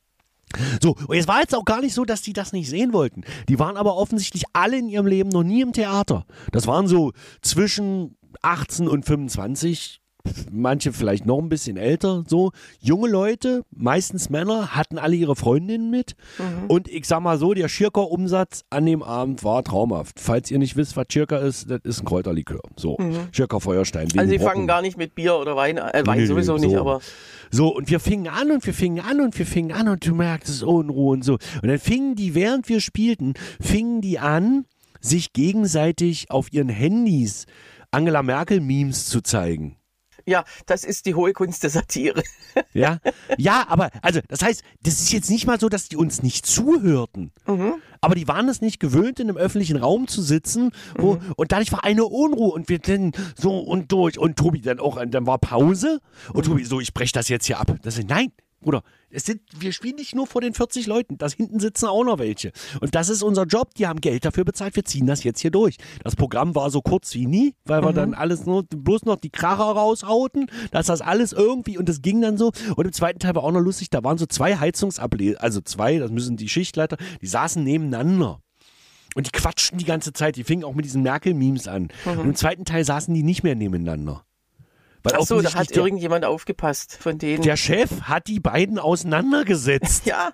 So, und es war jetzt auch gar nicht so, dass die das nicht sehen wollten. Die waren aber offensichtlich alle in ihrem Leben noch nie im Theater. Das waren so zwischen achtzehn und fünfundzwanzig, manche vielleicht noch ein bisschen älter, so junge Leute, meistens Männer, hatten alle ihre Freundinnen mit mhm. und ich sag mal so, der Schirker-Umsatz an dem Abend war traumhaft. Falls ihr nicht wisst, was Schirker ist, das ist ein Kräuterlikör. So, mhm. Schirker Feuerstein. Also sie fangen gar nicht mit Bier oder Wein an, äh, Wein nee, sowieso so. nicht, aber... So, und wir fingen an und wir fingen an und wir fingen an und du merkst es Unruhe und so. Und dann fingen die, während wir spielten, fingen die an, sich gegenseitig auf ihren Handys Angela Merkel-Memes zu zeigen. Ja, das ist die hohe Kunst der Satire. Ja, ja, aber also das heißt, das ist jetzt nicht mal so, dass die uns nicht zuhörten. Mhm. Aber die waren es nicht gewöhnt, in einem öffentlichen Raum zu sitzen, wo, mhm. und dadurch war eine Unruhe und wir dann so und durch und Tobi dann auch, dann war Pause und mhm. Tobi so, ich breche das jetzt hier ab. Das ist, nein, Bruder, es sind, wir spielen nicht nur vor den vierzig Leuten, da hinten sitzen auch noch welche. Und das ist unser Job, die haben Geld dafür bezahlt, wir ziehen das jetzt hier durch. Das Programm war so kurz wie nie, weil mhm. wir dann alles nur, bloß noch die Kracher raushauten, dass das alles irgendwie, und das ging dann so. Und im zweiten Teil war auch noch lustig, da waren so zwei Heizungsableser, also zwei, das müssen die Schichtleiter, die saßen nebeneinander. Und die quatschten die ganze Zeit, die fingen auch mit diesen Merkel-Memes an. Mhm. Und im zweiten Teil saßen die nicht mehr nebeneinander. Weil Ach so, da hat der, irgendjemand aufgepasst von denen. Der Chef hat die beiden auseinandergesetzt. Ja.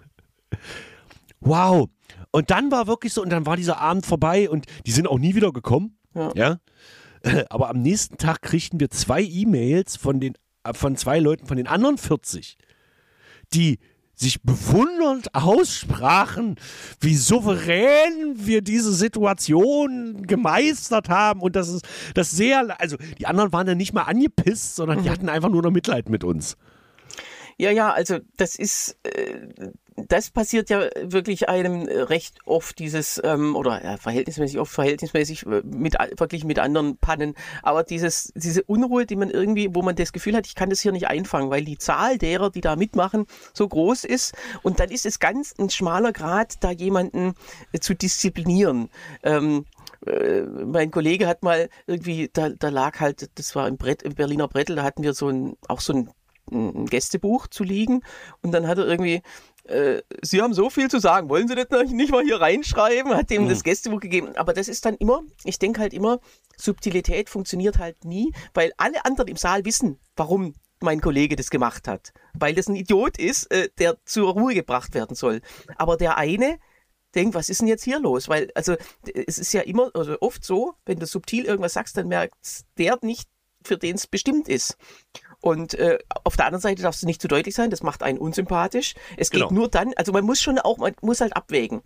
Wow. Und dann war wirklich so, und dann war dieser Abend vorbei und die sind auch nie wieder gekommen. Ja. ja? Aber am nächsten Tag kriegten wir zwei E-Mails von, den, von zwei Leuten von den anderen vierzig, die sich bewundernd aussprachen, wie souverän wir diese Situation gemeistert haben und das ist das sehr, also die anderen waren ja nicht mal angepisst, sondern mhm. die hatten einfach nur noch Mitleid mit uns. Ja, ja, also das ist, äh, das passiert ja wirklich einem recht oft, dieses, ähm, oder ja, verhältnismäßig oft, verhältnismäßig mit, wirklich mit anderen Pannen, aber dieses, diese Unruhe, die man irgendwie, wo man das Gefühl hat, ich kann das hier nicht einfangen, weil die Zahl derer, die da mitmachen, so groß ist und dann ist es ganz ein schmaler Grad, da jemanden äh, zu disziplinieren. Ähm, äh, mein Kollege hat mal irgendwie, da, da lag halt, das war im, Brett, im Berliner Brettel, da hatten wir so ein, auch so ein, ein Gästebuch zu liegen und dann hat er irgendwie Äh, Sie haben so viel zu sagen, wollen Sie das nicht mal hier reinschreiben? Hat dem mhm. das Gästebuch gegeben. Aber das ist dann immer, ich denke halt immer, Subtilität funktioniert halt nie, weil alle anderen im Saal wissen, warum mein Kollege das gemacht hat. Weil das ein Idiot ist, äh, der zur Ruhe gebracht werden soll. Aber der eine denkt, was ist denn jetzt hier los? Weil, also, es ist ja immer, also oft so, wenn du subtil irgendwas sagst, dann merkt der nicht, für den es bestimmt ist. Und äh, auf der anderen Seite darfst du nicht zu deutlich sein, das macht einen unsympathisch. Es geht genau. nur dann, also man muss schon auch, man muss halt abwägen.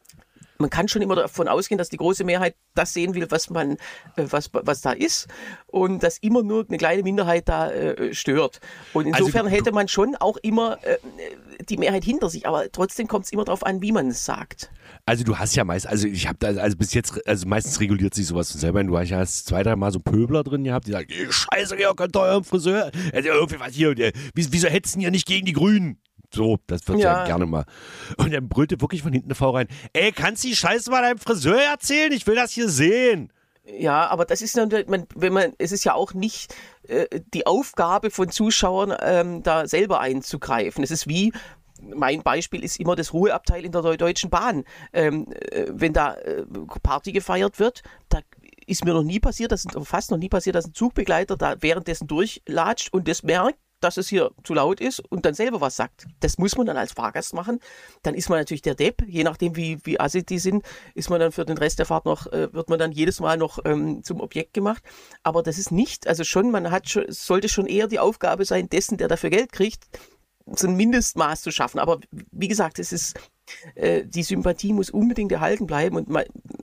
Man kann schon immer davon ausgehen, dass die große Mehrheit das sehen will, was man, äh, was, was da ist und dass immer nur eine kleine Minderheit da äh, stört. Und insofern also, hätte man schon auch immer äh, die Mehrheit hinter sich, aber trotzdem kommt es immer darauf an, wie man es sagt. Also du hast ja meist, also ich habe da, also bis jetzt, also meistens reguliert sich sowas von selber. Du hast ja zwei, drei Mal so Pöbler drin gehabt, die sagen, scheiße, ihr könnt eurem Friseur, also irgendwie was hier, wieso hetzen ihr nicht gegen die Grünen? So, das wird ja. ja gerne mal. Und dann brüllte wirklich von hinten eine Frau rein, ey, kannst du die Scheiße mal deinem Friseur erzählen? Ich will das hier sehen. Ja, aber das ist natürlich, man, wenn man, es ist ja auch nicht äh, die Aufgabe von Zuschauern, ähm, da selber einzugreifen. Es ist wie, mein Beispiel ist immer das Ruheabteil in der Deutschen Bahn. Ähm, äh, wenn da äh, Party gefeiert wird, da ist mir noch nie passiert, dass, fast noch nie passiert, dass ein Zugbegleiter da währenddessen durchlatscht und das merkt, dass es hier zu laut ist und dann selber was sagt. Das muss man dann als Fahrgast machen. Dann ist man natürlich der Depp, je nachdem wie, wie assi die sind, ist man dann für den Rest der Fahrt noch, äh, wird man dann jedes Mal noch ähm, zum Objekt gemacht. Aber das ist nicht, also schon, man hat schon, sollte schon eher die Aufgabe sein, dessen, der dafür Geld kriegt, so ein Mindestmaß zu schaffen. Aber wie gesagt, es ist, äh, die Sympathie muss unbedingt erhalten bleiben und man,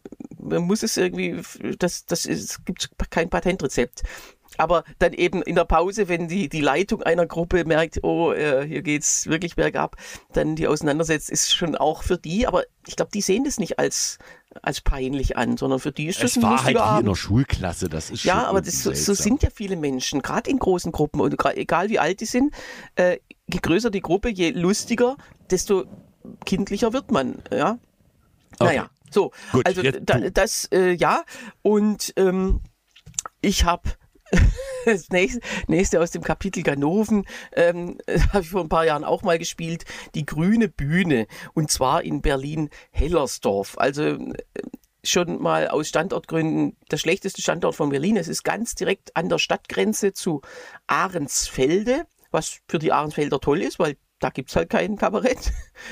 man muss es irgendwie, das, das ist, es gibt kein Patentrezept. Aber dann eben in der Pause, wenn die, die Leitung einer Gruppe merkt, oh, äh, hier geht's wirklich bergab, dann die auseinandersetzt, ist schon auch für die, aber ich glaube, die sehen das nicht als, als peinlich an, sondern für die ist das ein lustiger Abend. Es war halt wie in der Schulklasse, das ist schon ja, aber das, so, so sind ja viele Menschen, gerade in großen Gruppen und egal wie alt die sind, äh, je größer die Gruppe, je lustiger, desto kindlicher wird man, ja. Okay. Naja, so, gut, also da, das, äh, ja, und ähm, ich habe das nächste, nächste aus dem Kapitel Ganoven ähm, habe ich vor ein paar Jahren auch mal gespielt, die Grüne Bühne und zwar in Berlin-Hellersdorf. Also äh, schon mal aus Standortgründen der schlechteste Standort von Berlin. Es ist ganz direkt an der Stadtgrenze zu Ahrensfelde, was für die Ahrensfelder toll ist, weil da gibt es halt kein Kabarett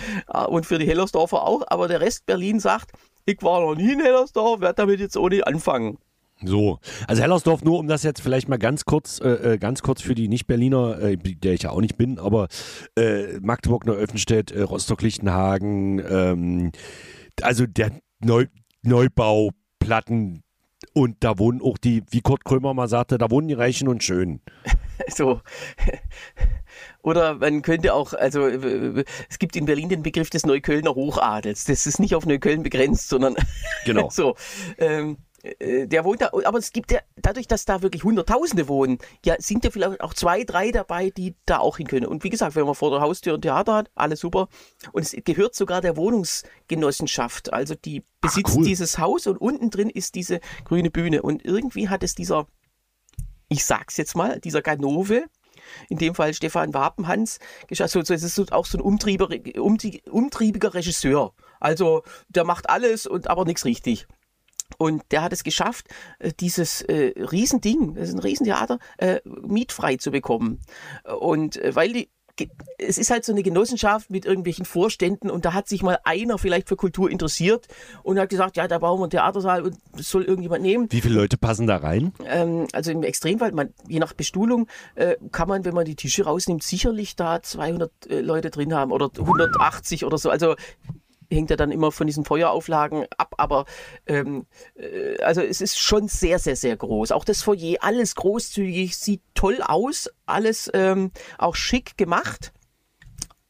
und für die Hellersdorfer auch. Aber der Rest Berlin sagt, ich war noch nie in Hellersdorf, werde damit jetzt ohne anfangen. So, also Hellersdorf, nur um das jetzt vielleicht mal ganz kurz, äh, ganz kurz für die Nicht-Berliner, äh, der ich ja auch nicht bin, aber äh, Magdeburg, Neuöffenstedt, äh, Rostock-Lichtenhagen, ähm, also der Neu Neubau, Platten und da wohnen auch die, wie Kurt Krömer mal sagte, da wohnen die Reichen und Schönen. So. Oder man könnte auch, also es gibt in Berlin den Begriff des Neuköllner Hochadels. Das ist nicht auf Neukölln begrenzt, sondern genau. so. Ähm, der wohnt da, aber es gibt ja, dadurch, dass da wirklich Hunderttausende wohnen, ja, sind ja vielleicht auch zwei, drei dabei, die da auch hin können. Und wie gesagt, wenn man vor der Haustür ein Theater hat, alles super. Und es gehört sogar der Wohnungsgenossenschaft. Also die besitzt Ach, cool. dieses Haus und unten drin ist diese Grüne Bühne. Und irgendwie hat es dieser, ich sag's jetzt mal, dieser Ganove, in dem Fall Stefan Wapenhans, also es ist auch so ein umtrieber, umtriebiger Regisseur. Also der macht alles und aber nichts richtig. Und der hat es geschafft, dieses äh, Riesending, das ist ein Riesentheater, äh, mietfrei zu bekommen. Und äh, weil die, es ist halt so eine Genossenschaft mit irgendwelchen Vorständen und da hat sich mal einer vielleicht für Kultur interessiert und hat gesagt, ja, da bauen wir einen Theatersaal und das soll irgendjemand nehmen. Wie viele Leute passen da rein? Ähm, also im Extremfall, man, je nach Bestuhlung, äh, kann man, wenn man die Tische rausnimmt, sicherlich da zweihundert äh, Leute drin haben oder hundertachtzig oder so. Also hängt ja dann immer von diesen Feuerauflagen ab, aber ähm, äh, also es ist schon sehr, sehr, sehr groß. Auch das Foyer, alles großzügig, sieht toll aus, alles ähm, auch schick gemacht.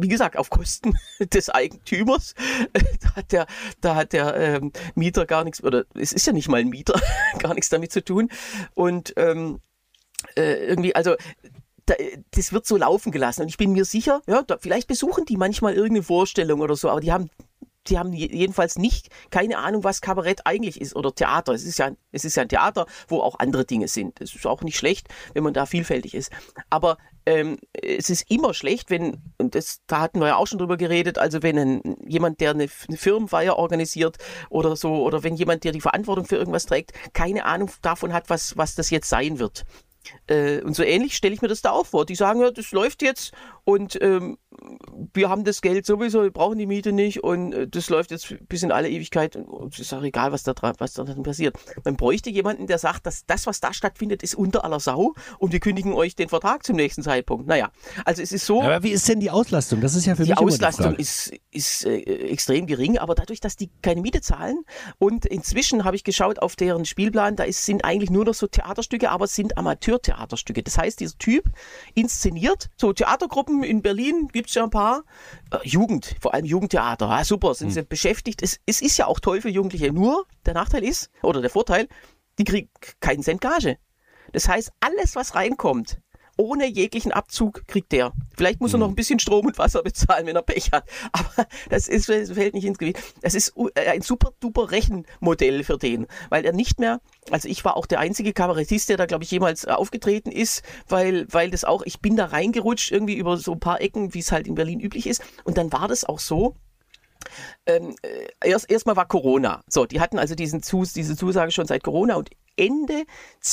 wie gesagt, auf Kosten des Eigentümers. Da hat der, da hat der ähm, Mieter gar nichts, oder es ist ja nicht mal ein Mieter, gar nichts damit zu tun. Und ähm, äh, irgendwie, also da, das wird so laufen gelassen. Und ich bin mir sicher, ja, da, vielleicht besuchen die manchmal irgendeine Vorstellung oder so, aber die haben Die haben jedenfalls nicht, keine Ahnung, was Kabarett eigentlich ist oder Theater. Es ist ja, es ist ja ein Theater, wo auch andere Dinge sind. Es ist auch nicht schlecht, wenn man da vielfältig ist. Aber ähm, es ist immer schlecht, wenn, und das, da hatten wir ja auch schon drüber geredet, also wenn ein, jemand, der eine, eine Firmenfeier organisiert oder so, oder wenn jemand, der die Verantwortung für irgendwas trägt, keine Ahnung davon hat, was, was das jetzt sein wird. Äh, und so ähnlich stelle ich mir das da auch vor. Die sagen, ja, das läuft jetzt und ähm, wir haben das Geld sowieso, wir brauchen die Miete nicht und äh, das läuft jetzt bis in alle Ewigkeit und es ist auch egal, was da dran, was da dran passiert. Man bräuchte jemanden, der sagt, dass das, was da stattfindet, ist unter aller Sau und wir kündigen euch den Vertrag zum nächsten Zeitpunkt. Naja, also es ist so. Aber wie ist denn die Auslastung? Das ist ja für die mich Auslastung immer die ist, ist äh, extrem gering, aber dadurch, dass die keine Miete zahlen und inzwischen habe ich geschaut auf deren Spielplan, da ist, sind eigentlich nur noch so Theaterstücke, aber es sind Amateur-Theaterstücke. Das heißt, dieser Typ inszeniert so Theatergruppen in Berlin, gibt es ja ein paar, äh, Jugend, vor allem Jugendtheater, ah, super, sind hm. sie beschäftigt. Es, es ist ja auch toll für Jugendliche, nur der Nachteil ist, oder der Vorteil, die kriegen keinen Cent Gage. Das heißt, alles, was reinkommt, ohne jeglichen Abzug kriegt der. Vielleicht muss er noch ein bisschen Strom und Wasser bezahlen, wenn er Pech hat. Aber das, ist, das fällt nicht ins Gewicht. Das ist ein super duper Rechenmodell für den. Weil er nicht mehr, also ich war auch der einzige Kabarettist, der da, glaube ich, jemals aufgetreten ist, weil, weil das auch, ich bin da reingerutscht, irgendwie über so ein paar Ecken, wie es halt in Berlin üblich ist. Und dann war das auch so, Ähm, erst erstmal war Corona. So, die hatten also diesen Zus, diese Zusage schon seit Corona und Ende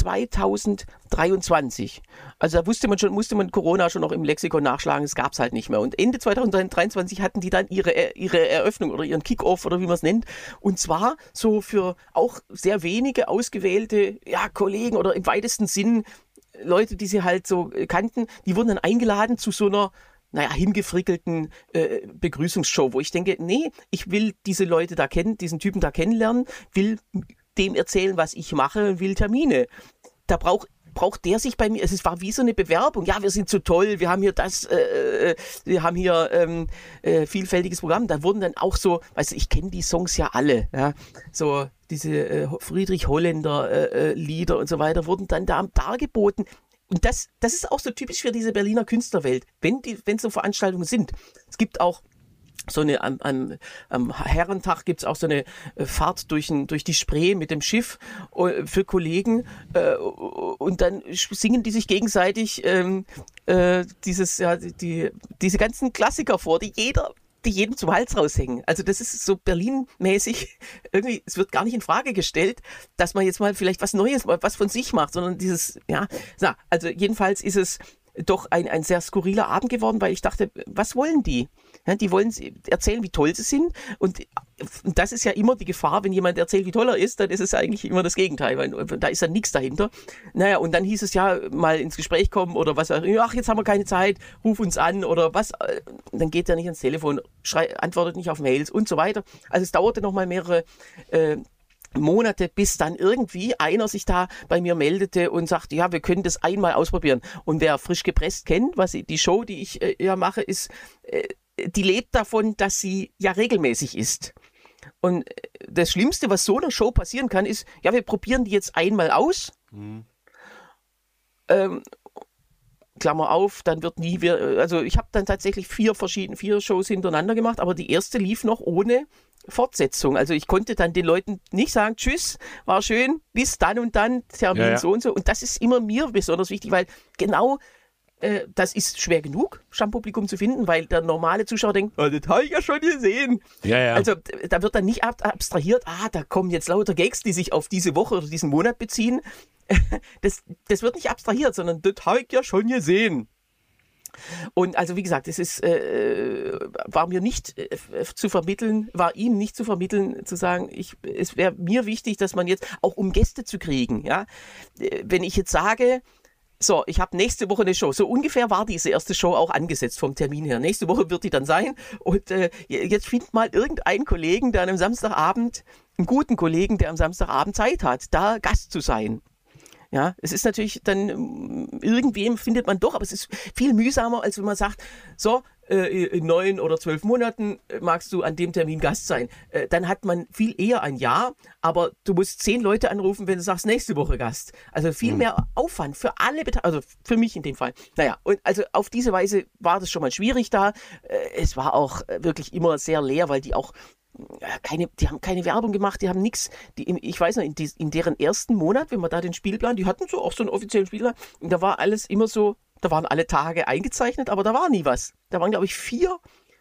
zweitausenddreiundzwanzig, also da wusste man schon, musste man Corona schon noch im Lexikon nachschlagen, es gab es halt nicht mehr. Und Ende zweitausenddreiundzwanzig hatten die dann ihre, ihre Eröffnung oder ihren Kick-Off oder wie man es nennt. Und zwar so für auch sehr wenige ausgewählte ja, Kollegen oder im weitesten Sinn Leute, die sie halt so kannten, die wurden dann eingeladen zu so einer naja, hingefrickelten äh, Begrüßungsshow, wo ich denke, nee, ich will diese Leute da kennen, diesen Typen da kennenlernen, will dem erzählen, was ich mache und will Termine. Da braucht braucht der sich bei mir, es war wie so eine Bewerbung, ja, wir sind so toll, wir haben hier das, äh, wir haben hier ähm, äh, vielfältiges Programm, da wurden dann auch so, weißt du, ich kenne die Songs ja alle, ja, so diese äh, Friedrich Holländer äh, äh, Lieder und so weiter, wurden dann da dargeboten. Und das, das ist auch so typisch für diese Berliner Künstlerwelt, wenn die, wenn so Veranstaltungen sind. Es gibt auch so eine, am, am, am Herrentag gibt's auch so eine Fahrt durch, ein, durch die Spree mit dem Schiff für Kollegen äh, und dann singen die sich gegenseitig ähm, äh, dieses, ja, die, diese ganzen Klassiker vor, die jeder die jedem zum Hals raushängen. Also das ist so Berlin-mäßig, irgendwie, es wird gar nicht in Frage gestellt, dass man jetzt mal vielleicht was Neues, was von sich macht, sondern dieses, ja, na, also jedenfalls ist es doch ein, ein sehr skurriler Abend geworden, weil ich dachte, was wollen die? Ja, die wollen erzählen, wie toll sie sind und das ist ja immer die Gefahr, wenn jemand erzählt, wie toll er ist, dann ist es eigentlich immer das Gegenteil, weil da ist ja nichts dahinter. Naja, und dann hieß es ja, mal ins Gespräch kommen oder was, ach, jetzt haben wir keine Zeit, ruf uns an oder was, dann geht er nicht ans Telefon, schrei, antwortet nicht auf Mails und so weiter. Also es dauerte nochmal mehrere äh, Monate, bis dann irgendwie einer sich da bei mir meldete und sagte, ja, wir können das einmal ausprobieren. Und wer frisch gepresst kennt, was die Show, die ich äh, ja mache, ist, äh, die lebt davon, dass sie ja regelmäßig ist. Und das Schlimmste, was so einer Show passieren kann, ist, ja, wir probieren die jetzt einmal aus. Mhm. Ähm, Klammer auf, dann wird nie, wir, also ich habe dann tatsächlich vier verschiedene, vier Shows hintereinander gemacht, aber die erste lief noch ohne Fortsetzung. Also ich konnte dann den Leuten nicht sagen, tschüss, war schön, bis dann und dann, Termin ja, ja. so und so. Und das ist immer mir besonders wichtig, weil genau äh, das ist schwer genug, Stammpublikum zu finden, weil der normale Zuschauer denkt, oh, das habe ich ja schon gesehen. Ja, ja. Also da wird dann nicht ab- abstrahiert, ah, da kommen jetzt lauter Gags, die sich auf diese Woche oder diesen Monat beziehen. Das, das wird nicht abstrahiert, sondern das habe ich ja schon gesehen. Und also wie gesagt, es ist, äh, war mir nicht äh, zu vermitteln, war ihm nicht zu vermitteln, zu sagen, ich, es wäre mir wichtig, dass man jetzt, auch um Gäste zu kriegen, ja, wenn ich jetzt sage, so, ich habe nächste Woche eine Show, so ungefähr war diese erste Show auch angesetzt vom Termin her, nächste Woche wird die dann sein und äh, jetzt find mal irgendeinen Kollegen, der an einem Samstagabend, einen guten Kollegen, der am Samstagabend Zeit hat, da Gast zu sein. Ja, es ist natürlich dann, irgendwem findet man doch, aber es ist viel mühsamer, als wenn man sagt, so, äh, in neun oder zwölf Monaten magst du an dem Termin Gast sein. Äh, dann hat man viel eher ein Ja, aber du musst zehn Leute anrufen, wenn du sagst, nächste Woche Gast. Also viel Mhm. mehr Aufwand für alle, Bete- also für mich in dem Fall. Naja, und also auf diese Weise war das schon mal schwierig da. Äh, es war auch äh, wirklich immer sehr leer, weil die auch keine, die haben keine Werbung gemacht, die haben nichts. Ich weiß noch, in, die, in deren ersten Monat, wenn man da den Spielplan, die hatten so auch so einen offiziellen Spielplan, und da war alles immer so, da waren alle Tage eingezeichnet, aber da war nie was. Da waren, glaube ich, vier,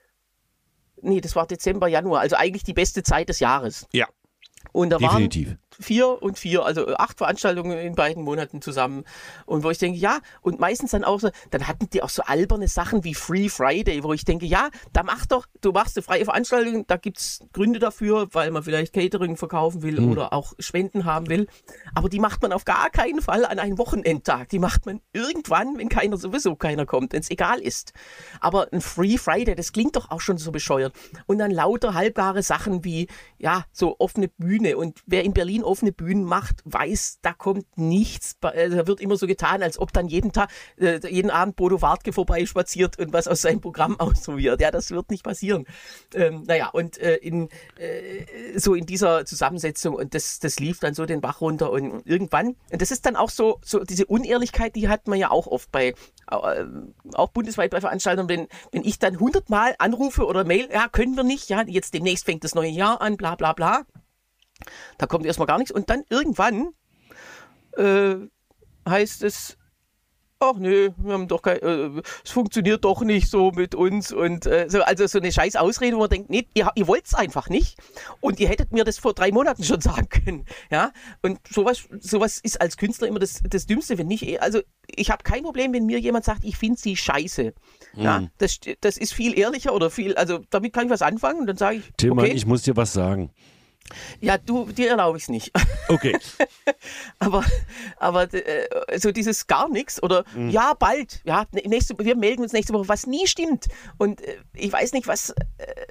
nee, das war Dezember, Januar, also eigentlich die beste Zeit des Jahres. Ja, Und da definitiv. waren vier und vier, also acht Veranstaltungen in beiden Monaten zusammen. Und wo ich denke, ja, und meistens dann auch so, dann hatten die auch so alberne Sachen wie Free Friday, wo ich denke, ja, da mach doch, du machst eine freie Veranstaltung, da gibt's Gründe dafür, weil man vielleicht Catering verkaufen will Mhm. oder auch Spenden haben will. Aber die macht man auf gar keinen Fall an einem Wochenendtag. Die macht man irgendwann, wenn keiner, sowieso keiner kommt, wenn es egal ist. Aber ein Free Friday, das klingt doch auch schon so bescheuert. Und dann lauter halbgare Sachen wie, ja, so offene Bühne. Und wer in Berlin offene Bühnen macht, weiß, da kommt nichts. Da wird immer so getan, als ob dann jeden Tag, äh, jeden Abend Bodo Wartke vorbeispaziert und was aus seinem Programm ausprobiert. Ja, das wird nicht passieren. Ähm, naja, und äh, in, äh, so in dieser Zusammensetzung, und das, das lief dann so den Bach runter, und irgendwann, und das ist dann auch so, so diese Unehrlichkeit, die hat man ja auch oft bei, äh, auch bundesweit bei Veranstaltern, wenn, wenn ich dann hundertmal anrufe oder mail, ja, können wir nicht, ja, jetzt demnächst fängt das neue Jahr an, bla bla bla. Da kommt erstmal gar nichts, und dann irgendwann äh, heißt es, ach nö, wir haben doch kein, äh, es funktioniert doch nicht so mit uns, und äh, so, also so eine scheiß Ausrede, wo man denkt, nee, ihr, ihr wollt es einfach nicht, und ihr hättet mir das vor drei Monaten schon sagen können, ja, und sowas, sowas ist als Künstler immer das, das Dümmste, wenn nicht, also ich habe kein Problem, wenn mir jemand sagt, ich finde sie scheiße, mhm. ja, das, das ist viel ehrlicher oder viel, also damit kann ich was anfangen, und dann sage ich, Tillmann, okay, ich muss dir was sagen. ja, du, dir erlaube ich es nicht. Okay. aber aber äh, so dieses gar nichts oder Mhm. ja, bald, ja, nächste, wir melden uns nächste Woche, was nie stimmt. Und äh, ich weiß nicht, was, äh,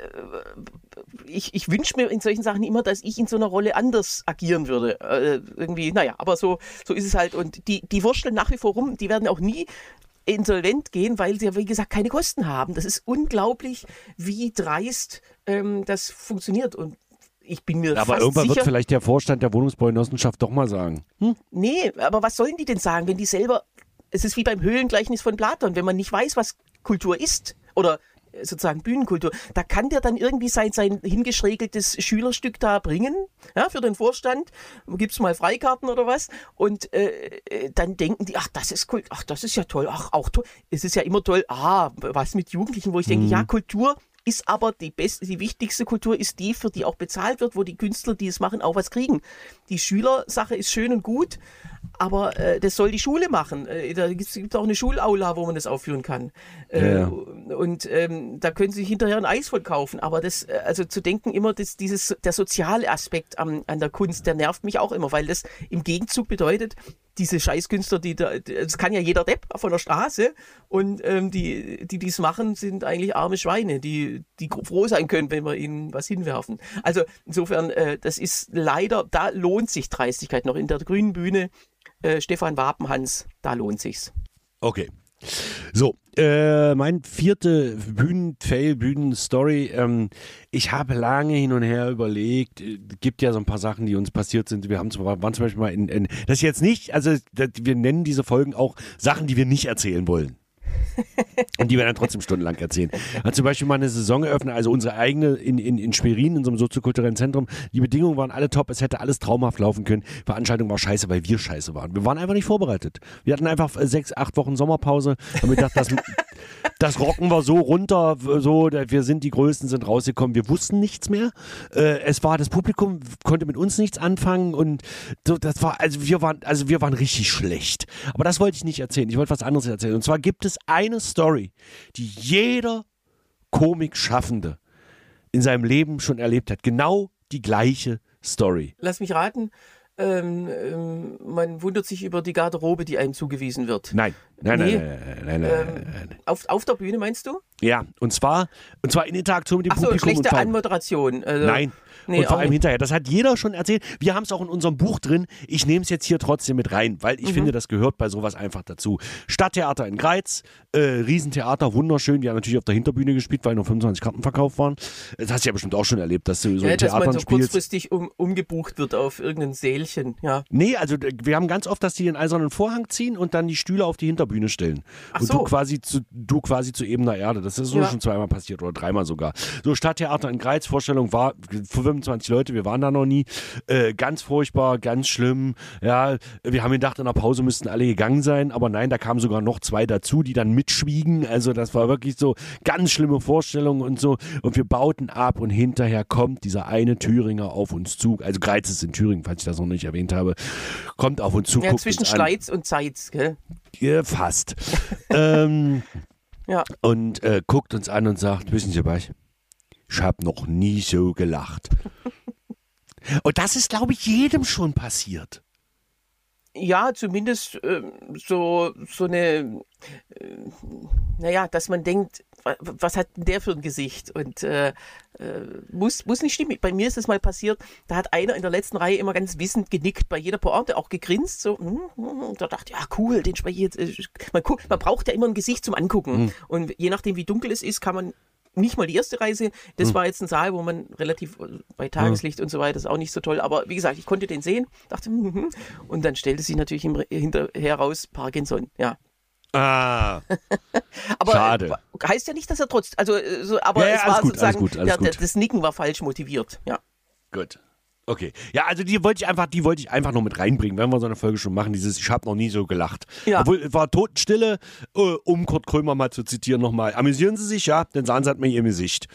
ich, ich wünsche mir in solchen Sachen immer, dass ich in so einer Rolle anders agieren würde. Äh, irgendwie, naja, aber so, so ist es halt. Und die, die wursteln nach wie vor rum, die werden auch nie insolvent gehen, weil sie ja, wie gesagt, keine Kosten haben. Das ist unglaublich, wie dreist ähm, das funktioniert. Und ich bin mir Aber fast irgendwann sicher, wird vielleicht der Vorstand der Wohnungsbaugenossenschaft doch mal sagen. Hm? nee, aber was sollen die denn sagen, wenn die selber, es ist wie beim Höhlengleichnis von Platon, wenn man nicht weiß, was Kultur ist oder sozusagen Bühnenkultur, da kann der dann irgendwie sein, sein hingeschrägeltes Schülerstück da bringen, ja, für den Vorstand, gibt's mal Freikarten oder was, und äh, dann denken die, ach, das ist cool, ach, das ist ja toll, ach, auch toll, es ist ja immer toll, ah, was mit Jugendlichen, wo ich denke, Mhm. ja, Kultur ist aber die beste, die wichtigste Kultur ist die, für die auch bezahlt wird, wo die Künstler, die es machen, auch was kriegen. Die Schülersache ist schön und gut, aber äh, das soll die Schule machen. Äh, da gibt es auch eine Schulaula, wo man das aufführen kann. Äh, Ja. Und ähm, da können Sie sich hinterher ein Eis von kaufen. Aber das, äh, also zu denken immer, dass dieses, der soziale Aspekt am, an der Kunst, der nervt mich auch immer, weil das im Gegenzug bedeutet, diese Scheißkünstler, die da, das kann ja jeder Depp von der Straße, und ähm, die, die dies machen, sind eigentlich arme Schweine, die, die froh sein können, wenn wir ihnen was hinwerfen. Also insofern, äh, das ist leider, da lohnt sich Dreistigkeit noch. In der Grünen Bühne, äh, Stefan Wapenhans, da lohnt sich's. Okay. So, äh, mein vierte Bühnen-Fail, Bühnen-Story. Ähm, ich habe lange hin und her überlegt. Es gibt ja so ein paar Sachen, die uns passiert sind. Wir haben zum, waren zum Beispiel mal in, in das ist jetzt nicht, also das, wir nennen diese Folgen auch Sachen, die wir nicht erzählen wollen. Und die wir dann trotzdem stundenlang erzählen. Hat zum Beispiel mal eine Saison eröffnet, also unsere eigene in, in, in Schwerin, in so einem soziokulturellen Zentrum. Die Bedingungen waren alle top, es hätte alles traumhaft laufen können. Veranstaltung war scheiße, weil wir scheiße waren. Wir waren einfach nicht vorbereitet. Wir hatten einfach sechs, acht Wochen Sommerpause. Haben gedacht, das, das rocken wir so runter, so, wir sind die Größten, sind rausgekommen. Wir wussten nichts mehr. Äh, es war, das Publikum konnte mit uns nichts anfangen, und so, das war, also wir waren, also wir waren richtig schlecht. Aber das wollte ich nicht erzählen. Ich wollte was anderes erzählen. Und zwar gibt es eine Story, die jeder Komikschaffende in seinem Leben schon erlebt hat. Genau die gleiche Story. Lass mich raten, ähm, ähm, man wundert sich über die Garderobe, die einem zugewiesen wird. Nein, nein, Nee. nein, nein, nein, nein, Ähm, nein, nein. Auf, auf der Bühne meinst du? Ja, und zwar, und zwar in Interaktion mit dem Ach so, Publikum. schlechte und zwar, Anmoderation. Also, nein, Nee, und vor auch allem nicht. hinterher. Das hat jeder schon erzählt. Wir haben es auch in unserem Buch drin. Ich nehme es jetzt hier trotzdem mit rein, weil ich Mhm. finde, das gehört bei sowas einfach dazu. Stadttheater in Greiz, äh, Riesentheater, wunderschön. Die haben natürlich auf der Hinterbühne gespielt, weil nur fünfundzwanzig Karten verkauft waren. Das hast du ja bestimmt auch schon erlebt, dass du so Ja, in dass man Theatern so spielst. kurzfristig um, umgebucht wird auf irgendein Sälchen, ja. Nee, also d- wir haben ganz oft, dass die den eisernen Vorhang ziehen und dann die Stühle auf die Hinterbühne stellen. Ach und so. du quasi zu du quasi zu ebener Erde. Das ist so Ja. schon zweimal passiert oder dreimal sogar. So Stadttheater in Greiz, Vorstellung war fünfundzwanzig Leute, wir waren da noch nie. Äh, ganz furchtbar, ganz schlimm. Ja, wir haben gedacht, in der Pause müssten alle gegangen sein, aber nein, da kamen sogar noch zwei dazu, die dann mitschwiegen. Also das war wirklich so ganz schlimme Vorstellung und so. Und wir bauten ab und hinterher kommt dieser eine Thüringer auf uns zu. Also Greiz ist in Thüringen, falls ich das noch nicht erwähnt habe. Kommt auf uns zu, Ja, guckt zwischen uns an. Schleiz und Zeitz, gell? Ja, fast. ähm, Ja. und äh, guckt uns an und sagt, wissen Sie was, ich habe noch nie so gelacht. Und das ist, glaube ich, jedem schon passiert. Ja, zumindest ähm, so, so eine, äh, naja, dass man denkt, wa- was hat denn der für ein Gesicht? Und äh, äh, muss, muss nicht stimmen. Bei mir ist es mal passiert, da hat einer in der letzten Reihe immer ganz wissend genickt, bei jeder Pointe auch gegrinst. So, hm, hm, da dachte ich, ja cool, den spreche ich jetzt. äh, Man, guckt, man braucht ja immer ein Gesicht zum Angucken. Und je nachdem, wie dunkel es ist, kann man nicht mal die erste Reise sehen. Das war jetzt ein Saal, wo man relativ äh, bei Tageslicht und so weiter, ist auch nicht so toll. Aber wie gesagt, ich konnte den sehen, dachte, hm, hm. Und dann stellte sich natürlich im, hinterher raus Parkinson, ja. Ah, Aber Schade. äh, heißt ja nicht, dass er trotz, also äh, so, aber Ja, ja, es alles war gut, sozusagen, alles gut, alles der, der, gut. das Nicken war falsch motiviert, ja. gut. Okay. Ja, also die wollte ich einfach, die wollte ich einfach noch mit reinbringen, wenn wir so eine Folge schon machen, dieses Ich habe noch nie so gelacht. Ja. Obwohl, es war Totenstille, äh, um Kurt Krömer mal zu zitieren nochmal. Amüsieren Sie sich, ja, denn Sans hat mir Ihr Gesicht.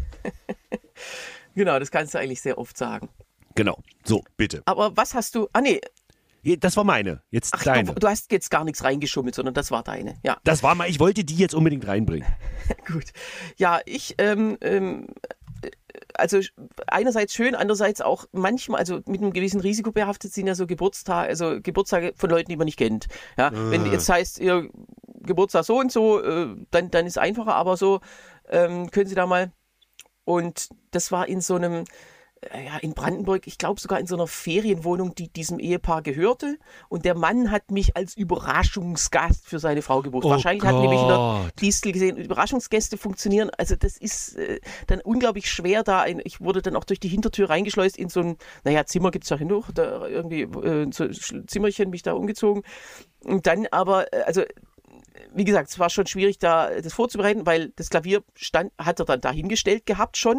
Genau, das kannst du eigentlich sehr oft sagen. Genau. So, bitte. Aber was hast du, ah nee, Je- Das war meine, jetzt ach, deine. du, du hast jetzt gar nichts reingeschummelt, sondern das war deine, ja. Das war mal, ich wollte die jetzt unbedingt reinbringen. Gut. Ja, ich, ähm, ähm, also einerseits schön, andererseits auch manchmal, also mit einem gewissen Risiko behaftet sind ja so Geburtstage, also Geburtstage von Leuten, die man nicht kennt. Ja, wenn jetzt heißt, ihr Geburtstag so und so, äh, dann, dann ist einfacher, aber so ähm, können Sie da mal. Und das war in so einem, äh, ja, in Brandenburg, ich glaube sogar in so einer Ferienwohnung, die diesem Ehepaar gehörte. Und der Mann hat mich als Überraschungsgast für seine Frau gebucht. Oh Wahrscheinlich hat nämlich in der Gott. Distel gesehen, Überraschungsgäste funktionieren. Also das ist äh, dann unglaublich schwer da. Ein, ich wurde dann auch durch die Hintertür reingeschleust in so ein, naja, Zimmer gibt es ja genug, da irgendwie äh, so ein Zimmerchen, mich da umgezogen. Und dann aber, äh, also wie gesagt, es war schon schwierig, da das vorzubereiten, weil das Klavier stand, hat er dann dahingestellt gehabt schon.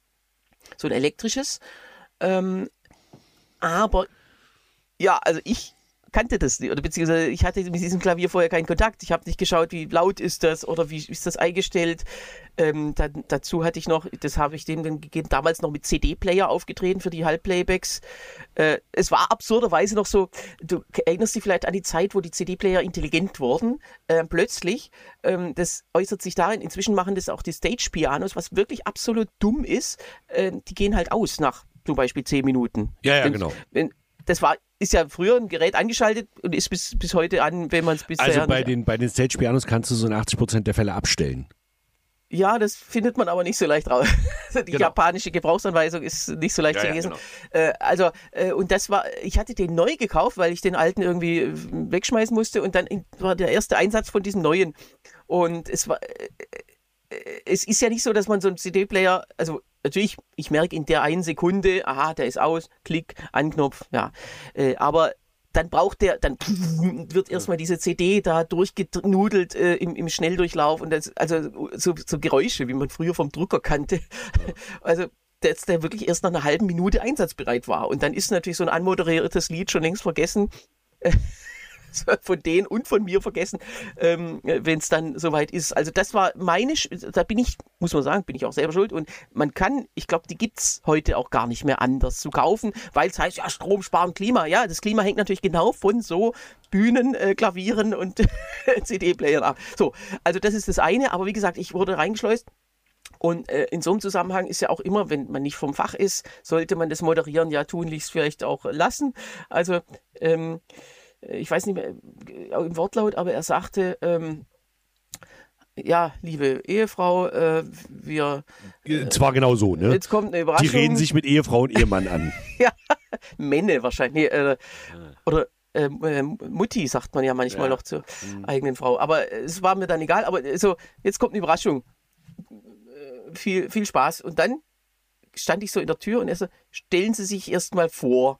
So ein elektrisches. Ähm, aber ja, also ich kannte das nicht, oder beziehungsweise ich hatte mit diesem Klavier vorher keinen Kontakt. Ich habe nicht geschaut, wie laut ist das oder wie ist das eingestellt. Ähm, dann, dazu hatte ich noch, das habe ich dem dann gegeben, damals noch mit C D-Player aufgetreten für die Halbplaybacks. Äh, es war absurderweise noch so, du erinnerst dich vielleicht an die Zeit, wo die C D-Player intelligent wurden. Äh, plötzlich, ähm, das äußert sich darin, inzwischen machen das auch die Stage-Pianos, was wirklich absolut dumm ist. Äh, die gehen halt aus nach zum Beispiel zehn Minuten. Ja, ja, Wenn- genau. Wenn, das war, ist ja früher ein Gerät angeschaltet und ist bis, bis heute an, wenn man es bisher Also bei nicht- den, bei den Stage-Pianos kannst du so in achtzig Prozent der Fälle abstellen. Ja, das findet man aber nicht so leicht raus. Also die Genau. japanische Gebrauchsanweisung ist nicht so leicht Ja, zu ja, lesen. genau. Äh, also, äh, und das war, ich hatte den neu gekauft, weil ich den alten irgendwie äh, wegschmeißen musste und dann in- war der erste Einsatz von diesem neuen. Und es war, äh, äh, es ist ja nicht so, dass man so einen C D-Player, also natürlich, ich merke in der einen Sekunde, aha, der ist aus, Klick, Anknopf, ja. Äh, aber dann braucht der, dann wird erstmal diese C D da durchgenudelt äh, im, im Schnelldurchlauf und das, also so, so Geräusche, wie man früher vom Drucker kannte. Also, dass der wirklich erst nach einer halben Minute einsatzbereit war. Und dann ist natürlich so ein anmoderiertes Lied schon längst vergessen. Von denen und von mir vergessen, ähm, wenn es dann soweit ist. Also das war meine, Sch- da bin ich, muss man sagen, bin ich auch selber schuld. Und man kann, ich glaube, die gibt's heute auch gar nicht mehr anders zu kaufen, weil es heißt, ja, Strom sparen, Klima. Ja, das Klima hängt natürlich genau von so Bühnen, äh, Klavieren und C D-Playern ab. So, also das ist das eine. Aber wie gesagt, ich wurde reingeschleust. Und äh, in so einem Zusammenhang ist ja auch immer, wenn man nicht vom Fach ist, sollte man das Moderieren ja tunlichst vielleicht auch lassen. Also, ähm, ich weiß nicht mehr äh, im Wortlaut, aber er sagte, ähm, ja, liebe Ehefrau, äh, wir... Äh, Zwar genau so, ne? Jetzt kommt eine Überraschung. Die reden sich mit Ehefrau und Ehemann an. Ja, Männer wahrscheinlich. Nee, äh, oder äh, Mutti sagt man ja manchmal ja. noch zur mhm. eigenen Frau. Aber es war mir dann egal. Aber so, jetzt kommt eine Überraschung. Äh, viel, viel Spaß. Und dann stand ich so in der Tür und er so, stellen Sie sich erst mal vor.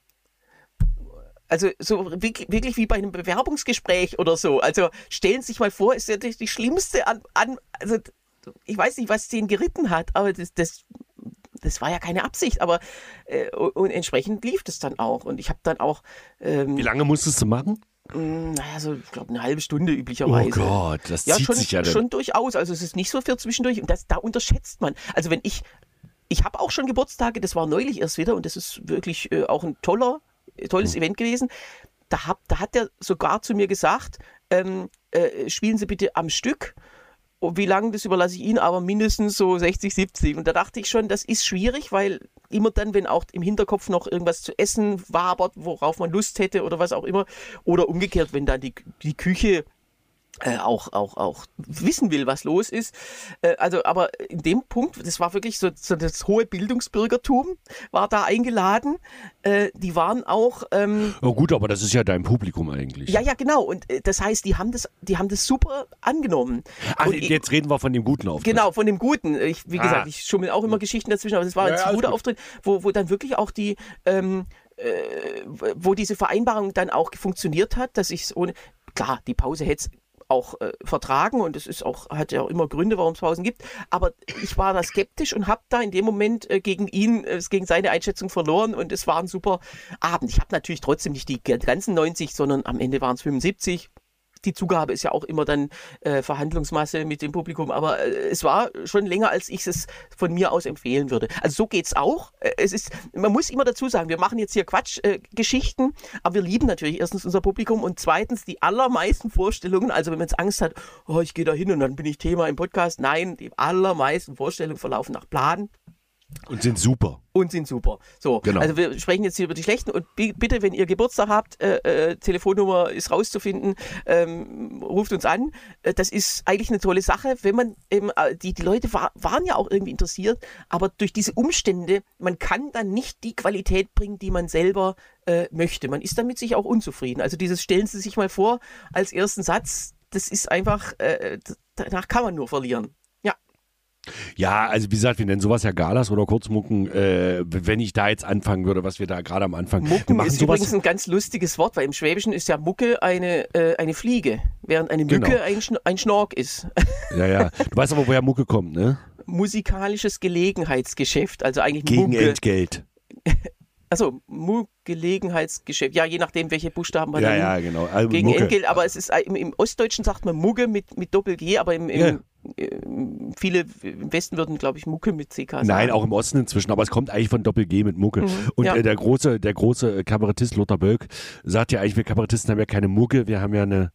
Also so wirklich, wirklich wie bei einem Bewerbungsgespräch oder so. Also stellen Sie sich mal vor, ist ja die, die schlimmste an, an, also ich weiß nicht, was den geritten hat, aber das, das, das war ja keine Absicht, aber äh, und entsprechend lief das dann auch. Und ich habe dann auch... Ähm, Wie lange musstest du machen? Naja, so, ich glaube, eine halbe Stunde üblicherweise. Oh Gott, das ja, zieht schon, sich ja dann. schon durchaus. Also es ist nicht so für zwischendurch. Und das, da unterschätzt man. Also wenn ich... Ich habe auch schon Geburtstage, das war neulich erst wieder und das ist wirklich äh, auch ein toller, tolles Event gewesen. Da, hab, da hat er sogar zu mir gesagt, ähm, äh, spielen Sie bitte am Stück. Und wie lange, das überlasse ich Ihnen, aber mindestens so sechzig, siebzig. Und da dachte ich schon, das ist schwierig, weil immer dann, wenn auch im Hinterkopf noch irgendwas zu essen wabert, worauf man Lust hätte oder was auch immer, oder umgekehrt, wenn dann die, die Küche Äh, auch, auch, auch wissen will, was los ist. Äh, also, aber in dem Punkt, das war wirklich so, so das hohe Bildungsbürgertum, war da eingeladen. Äh, die waren auch... Ähm, oh gut, aber das ist ja dein Publikum eigentlich. Ja, ja, genau. Und äh, das heißt, die haben das, die haben das super angenommen. Ach, und jetzt ich, reden wir von dem guten Auftritt. Genau, von dem Guten. Ich, wie ah. gesagt, ich schummel auch immer Geschichten dazwischen, aber das war ja, ein guter Auftritt, wo, wo dann wirklich auch die... Ähm, äh, wo diese Vereinbarung dann auch funktioniert hat, dass ich es ohne... Klar, die Pause hätte es auch äh, vertragen und es ist auch, hat ja auch immer Gründe, warum es Pausen gibt, aber ich war da skeptisch und habe da in dem Moment äh, gegen ihn, äh, gegen seine Einschätzung verloren und es war ein super Abend. Ich habe natürlich trotzdem nicht die ganzen neunzig, sondern am Ende waren es fünfundsiebzig. Die Zugabe ist ja auch immer dann äh, Verhandlungsmasse mit dem Publikum, aber äh, es war schon länger, als ich es von mir aus empfehlen würde. Also so geht's auch. Äh, es ist, man muss immer dazu sagen, wir machen jetzt hier Quatschgeschichten, äh, aber wir lieben natürlich erstens unser Publikum und zweitens die allermeisten Vorstellungen, also wenn man jetzt Angst hat, oh, ich gehe da hin und dann bin ich Thema im Podcast, nein, die allermeisten Vorstellungen verlaufen nach Plan. Und sind super. Und sind super. So, genau. Also wir sprechen jetzt hier über die schlechten und b- bitte, wenn ihr Geburtstag habt, äh, äh, Telefonnummer ist rauszufinden, ähm, ruft uns an. Äh, das ist eigentlich eine tolle Sache, wenn man eben, äh, die, die Leute war, waren ja auch irgendwie interessiert, aber durch diese Umstände, man kann dann nicht die Qualität bringen, die man selber äh, möchte. Man ist damit sich auch unzufrieden. Also dieses stellen Sie sich mal vor als ersten Satz, das ist einfach, äh, danach kann man nur verlieren. Ja, also wie gesagt, wir nennen sowas ja Galas oder Kurzmucken, äh, wenn ich da jetzt anfangen würde, was wir da gerade am Anfang Mucken machen. Ist sowas übrigens ein ganz lustiges Wort, weil im Schwäbischen ist ja Mucke eine, äh, eine Fliege, während eine Mücke genau. ein, Schn- ein Schnork ist. Ja, ja. Du weißt aber, woher Mucke kommt, ne? Musikalisches Gelegenheitsgeschäft, also eigentlich Gegen Mucke. Entgelt. Achso, Gelegenheitsgeschäft. Ja, je nachdem, welche Buchstaben man ja, dann ja, genau. Also gegen Mucke. Entgelt. Aber es ist im, im Ostdeutschen sagt man Mugge mit, mit Doppel-G, aber im, im ja. viele im Westen würden, glaube ich, Mucke mit C K sagen. Nein, auch im Osten inzwischen, aber es kommt eigentlich von Doppel-G mit Mucke. Mhm, und ja. äh, der große, der große Kabarettist Lothar Bölk sagt ja eigentlich, wir Kabarettisten haben ja keine Mucke, wir haben ja eine,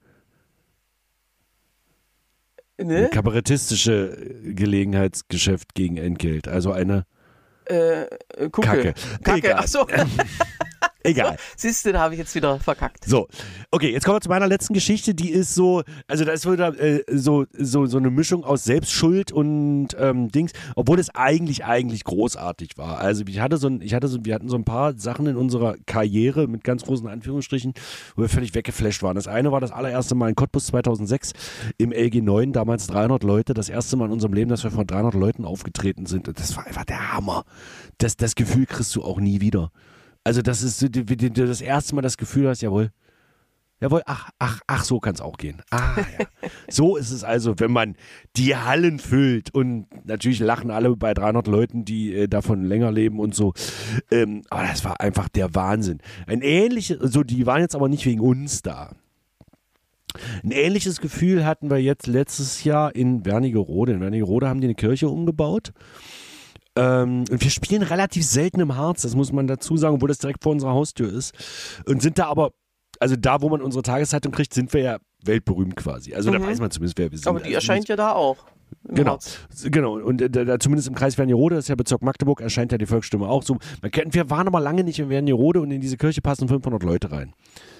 ne? eine kabarettistische Gelegenheitsgeschäft gegen Entgelt. Also eine äh, Kucke. Kacke. Kacke, ach so. Egal. Siehst du, da habe ich jetzt wieder verkackt. So, okay, jetzt kommen wir zu meiner letzten Geschichte, die ist so, also da ist wieder äh, so, so, so eine Mischung aus Selbstschuld und ähm, Dings, obwohl es eigentlich, eigentlich großartig war. Also ich hatte so ein, ich hatte so, wir hatten so ein paar Sachen in unserer Karriere mit ganz großen Anführungsstrichen, wo wir völlig weggeflasht waren. Das eine war das allererste Mal in Cottbus zweitausendsechs im L G neun, damals dreihundert Leute, das erste Mal in unserem Leben, dass wir von dreihundert Leuten aufgetreten sind. Und das war einfach der Hammer. Das, das Gefühl kriegst du auch nie wieder. Also das ist so, wie du das erste Mal das Gefühl hast, jawohl, jawohl, ach, ach, ach, so kann es auch gehen. Ah, ja. So ist es also, wenn man die Hallen füllt und natürlich lachen alle bei dreihundert Leuten, die äh, davon länger leben und so. Ähm, aber das war einfach der Wahnsinn. Ein ähnliches, so die waren jetzt aber nicht wegen uns da. Ein ähnliches Gefühl hatten wir jetzt letztes Jahr in Wernigerode. In Wernigerode haben die eine Kirche umgebaut. Und wir spielen relativ selten im Harz, das muss man dazu sagen, obwohl das direkt vor unserer Haustür ist. Und sind da aber, also da, wo man unsere Tageszeitung kriegt, sind wir ja weltberühmt quasi. Also mhm. da weiß man zumindest, wer wir sind. Aber die also erscheint ja da auch. Genau, Harz. genau. Und äh, da, zumindest im Kreis Wernigerode, das ist ja Bezirk Magdeburg, erscheint ja die Volksstimme auch so. Man kennt, wir waren aber lange nicht in Wernigerode und in diese Kirche passen fünfhundert Leute rein.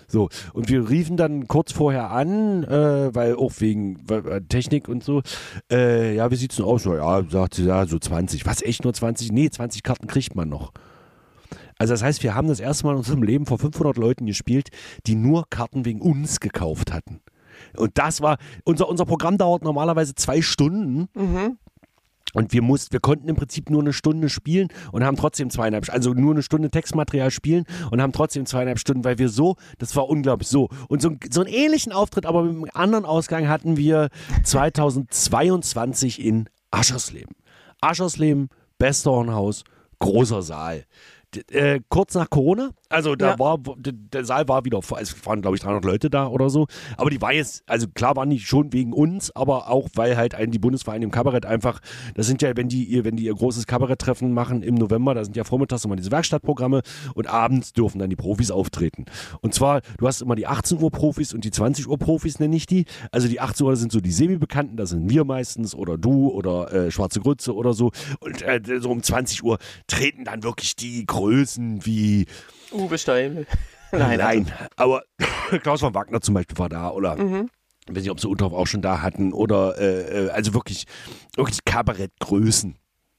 So, und wir riefen dann kurz vorher an, äh, weil auch wegen weil, Technik und so, äh, ja, wie sieht's denn aus? Ja, sagt sie, ja, so zwanzig. Was, echt nur zwanzig? Nee, zwanzig Karten kriegt man noch. Also das heißt, wir haben das erste Mal in unserem Leben vor fünfhundert Leuten gespielt, die nur Karten wegen uns gekauft hatten. Und das war, unser, unser Programm dauert normalerweise zwei Stunden. Mhm. Und wir mussten, wir konnten im Prinzip nur eine Stunde spielen und haben trotzdem zweieinhalb, also nur eine Stunde Textmaterial spielen und haben trotzdem zweieinhalb Stunden, weil wir so, das war unglaublich so. Und so, so einen ähnlichen Auftritt, aber mit einem anderen Ausgang hatten wir zweitausendzweiundzwanzig in Aschersleben. Aschersleben, Besthornhaus, großer Saal. D äh, kurz nach Corona, also da Ja. war, der Saal war wieder voll, es waren glaube ich dreihundert Leute da oder so, aber die war jetzt, also klar waren die schon wegen uns, aber auch weil halt ein, die Bundesvereinigung Kabarett einfach, das sind ja, wenn die ihr, wenn die ihr großes Kabaretttreffen machen im November, da sind ja vormittags immer diese Werkstattprogramme und abends dürfen dann die Profis auftreten. Und zwar, du hast immer die achtzehn Uhr Profis und die zwanzig Uhr Profis, nenne ich die. Also die achtzehn Uhr sind so die Semi-Bekannten, das sind wir meistens oder du oder äh, Schwarze Grütze oder so. Und äh, so um zwanzig Uhr treten dann wirklich die Größen wie Uwe Steimel. Nein, Nein, nein. Aber Klaus von Wagner zum Beispiel war da oder Mhm. ich weiß nicht, ob sie Unterhoff auch schon da hatten oder äh, äh, also wirklich, wirklich Kabarettgrößen.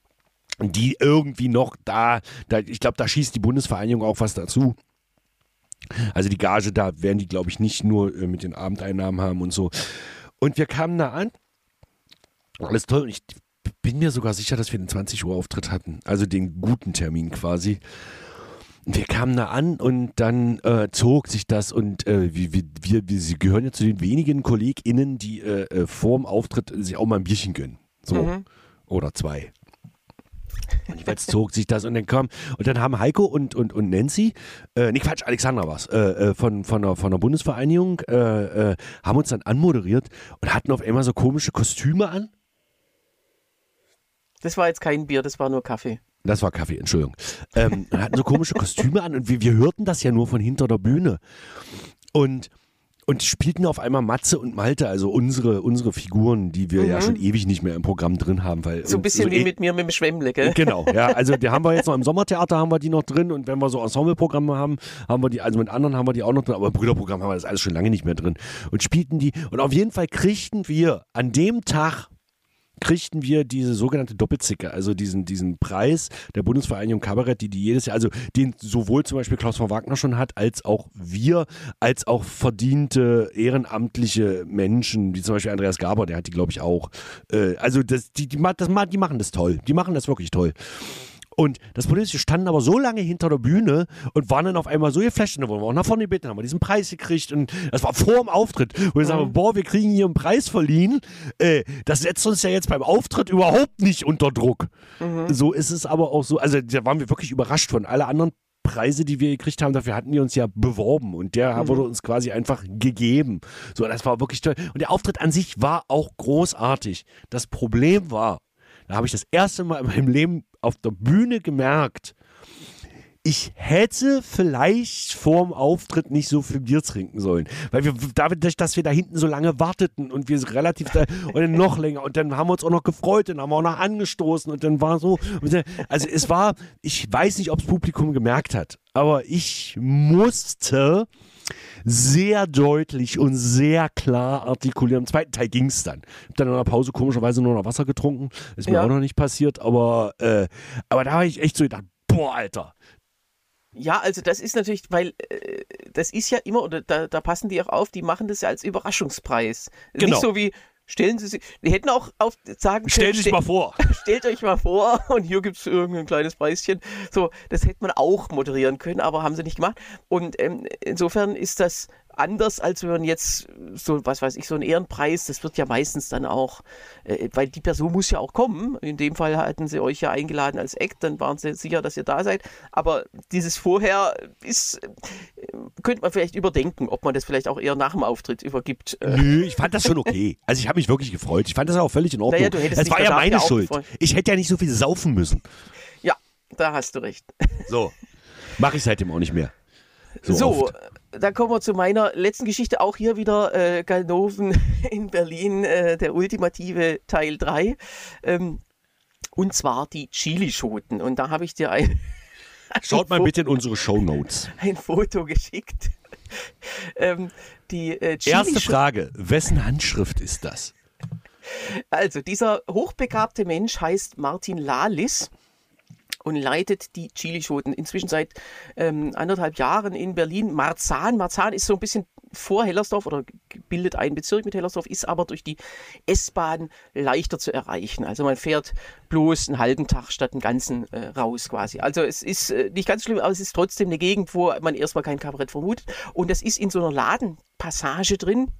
Die irgendwie noch da, da ich glaube, da schießt die Bundesvereinigung auch was dazu. Also die Gage, da werden die, glaube ich, nicht nur äh, mit den Abendeinnahmen haben und so. Und wir kamen da an. Alles toll. Und ich bin mir sogar sicher, dass wir den zwanzig Uhr Auftritt hatten. Also den guten Termin quasi. Wir kamen da an und dann äh, zog sich das und äh, wir, wir, wir, wir sie gehören ja zu den wenigen KollegInnen, die äh, äh, vor dem Auftritt sich auch mal ein Bierchen gönnen. So. Mhm. Oder zwei. Und jeweils zog sich das und dann kam, und dann haben Heiko und, und, und Nancy, äh, nee Quatsch, Alexandra war es, äh, äh, von, von, der, von der Bundesvereinigung, äh, äh, haben uns dann anmoderiert und hatten auf einmal so komische Kostüme an. Das war jetzt kein Bier, das war nur Kaffee. Das war Kaffee, Entschuldigung. Ähm, und hatten so komische Kostüme an und wir, wir hörten das ja nur von hinter der Bühne. Und, und spielten auf einmal Matze und Malte, also unsere, unsere Figuren, die wir Mhm. ja schon ewig nicht mehr im Programm drin haben. Weil So ein uns bisschen so wie eh- mit mir mit dem Schwemmle, gell? Genau, ja, also die haben wir jetzt noch im Sommertheater, haben wir die noch drin und wenn wir so Ensembleprogramme haben, haben wir die, also mit anderen haben wir die auch noch drin, aber im Brüderprogramm haben wir das alles schon lange nicht mehr drin und spielten die und auf jeden Fall kriegten wir an dem Tag kriegten wir diese sogenannte Doppelzicke, also diesen, diesen Preis der Bundesvereinigung Kabarett, die die jedes Jahr, also den sowohl zum Beispiel Klaus von Wagner schon hat, als auch wir, als auch verdiente ehrenamtliche Menschen, wie zum Beispiel Andreas Gaber, der hat die, glaube ich, auch. Äh, also das, die, die, das, die machen das toll, die machen das wirklich toll. Und das Problem ist, wir standen aber so lange hinter der Bühne und waren dann auf einmal so geflasht, und dann wurden wir auch nach vorne gebeten, haben wir diesen Preis gekriegt und das war vor dem Auftritt. Und wir sagen, boah, wir kriegen hier einen Preis verliehen. Äh, das setzt uns ja jetzt beim Auftritt überhaupt nicht unter Druck. Mhm. So ist es aber auch so, also da waren wir wirklich überrascht von alle anderen Preise, die wir gekriegt haben, dafür hatten wir uns ja beworben und der Mhm. wurde uns quasi einfach gegeben. So, das war wirklich toll. Und der Auftritt an sich war auch großartig. Das Problem war, da habe ich das erste Mal in meinem Leben auf der Bühne gemerkt, ich hätte vielleicht vorm Auftritt nicht so viel Bier trinken sollen. Weil wir, dadurch, dass wir da hinten so lange warteten und wir relativ da, und dann noch länger und dann haben wir uns auch noch gefreut und haben auch noch angestoßen und dann war so, also es war, ich weiß nicht, ob das Publikum gemerkt hat, aber ich musste sehr deutlich und sehr klar artikulieren. Im zweiten Teil ging es dann. Ich habe dann in der Pause komischerweise nur noch Wasser getrunken. Ist mir Ja. auch noch nicht passiert, aber, äh, aber da habe ich echt so gedacht, boah, Alter. Ja, also das ist natürlich, weil äh, das ist ja immer, oder da, da passen die auch auf, die machen das ja als Überraschungspreis. Genau. Nicht so wie, stellen Sie sich, die hätten auch auf, sagen Stell können, dich ste- mal vor. stellt euch mal vor und hier gibt es irgendein kleines Preischen. So, das hätte man auch moderieren können, aber haben sie nicht gemacht. Und ähm, insofern ist das anders, als wenn man jetzt so, was weiß ich, so einen Ehrenpreis, das wird ja meistens dann auch, äh, weil die Person muss ja auch kommen. In dem Fall hatten sie euch ja eingeladen als Act, dann waren sie sicher, dass ihr da seid. Aber dieses Vorher ist, äh, könnte man vielleicht überdenken, ob man das vielleicht auch eher nach dem Auftritt übergibt. Äh, Nö, ich fand das schon okay. Also ich habe mich wirklich gefreut. Ich fand das auch völlig in Ordnung. Naja, du hättest Es dich war ja danach meine ja auch Schuld. gefreut. Ich hätte ja nicht so viel saufen müssen. ja, da hast du recht. So. Mache ich seitdem auch nicht mehr. So, So, oft. da kommen wir zu meiner letzten Geschichte. Auch hier wieder äh, Ganoven in Berlin, äh, der ultimative Teil drei. Ähm, und zwar die Chilischoten. Und da habe ich dir ein, Schaut mal bitte in unsere Shownotes. Ein Foto geschickt. ähm, die äh, Erste Frage, wessen Handschrift ist das? Also, dieser hochbegabte Mensch heißt Martin Laliss und leitet die Chilischoten inzwischen seit ähm, anderthalb Jahren in Berlin. Marzahn, Marzahn ist so ein bisschen vor Hellersdorf oder bildet einen Bezirk mit Hellersdorf, ist aber durch die S-Bahn leichter zu erreichen. Also man fährt bloß einen halben Tag statt einen ganzen äh, raus quasi. Also es ist äh, nicht ganz schlimm, aber es ist trotzdem eine Gegend, wo man erstmal kein Kabarett vermutet. Und das ist in so einer Ladenpassage drin.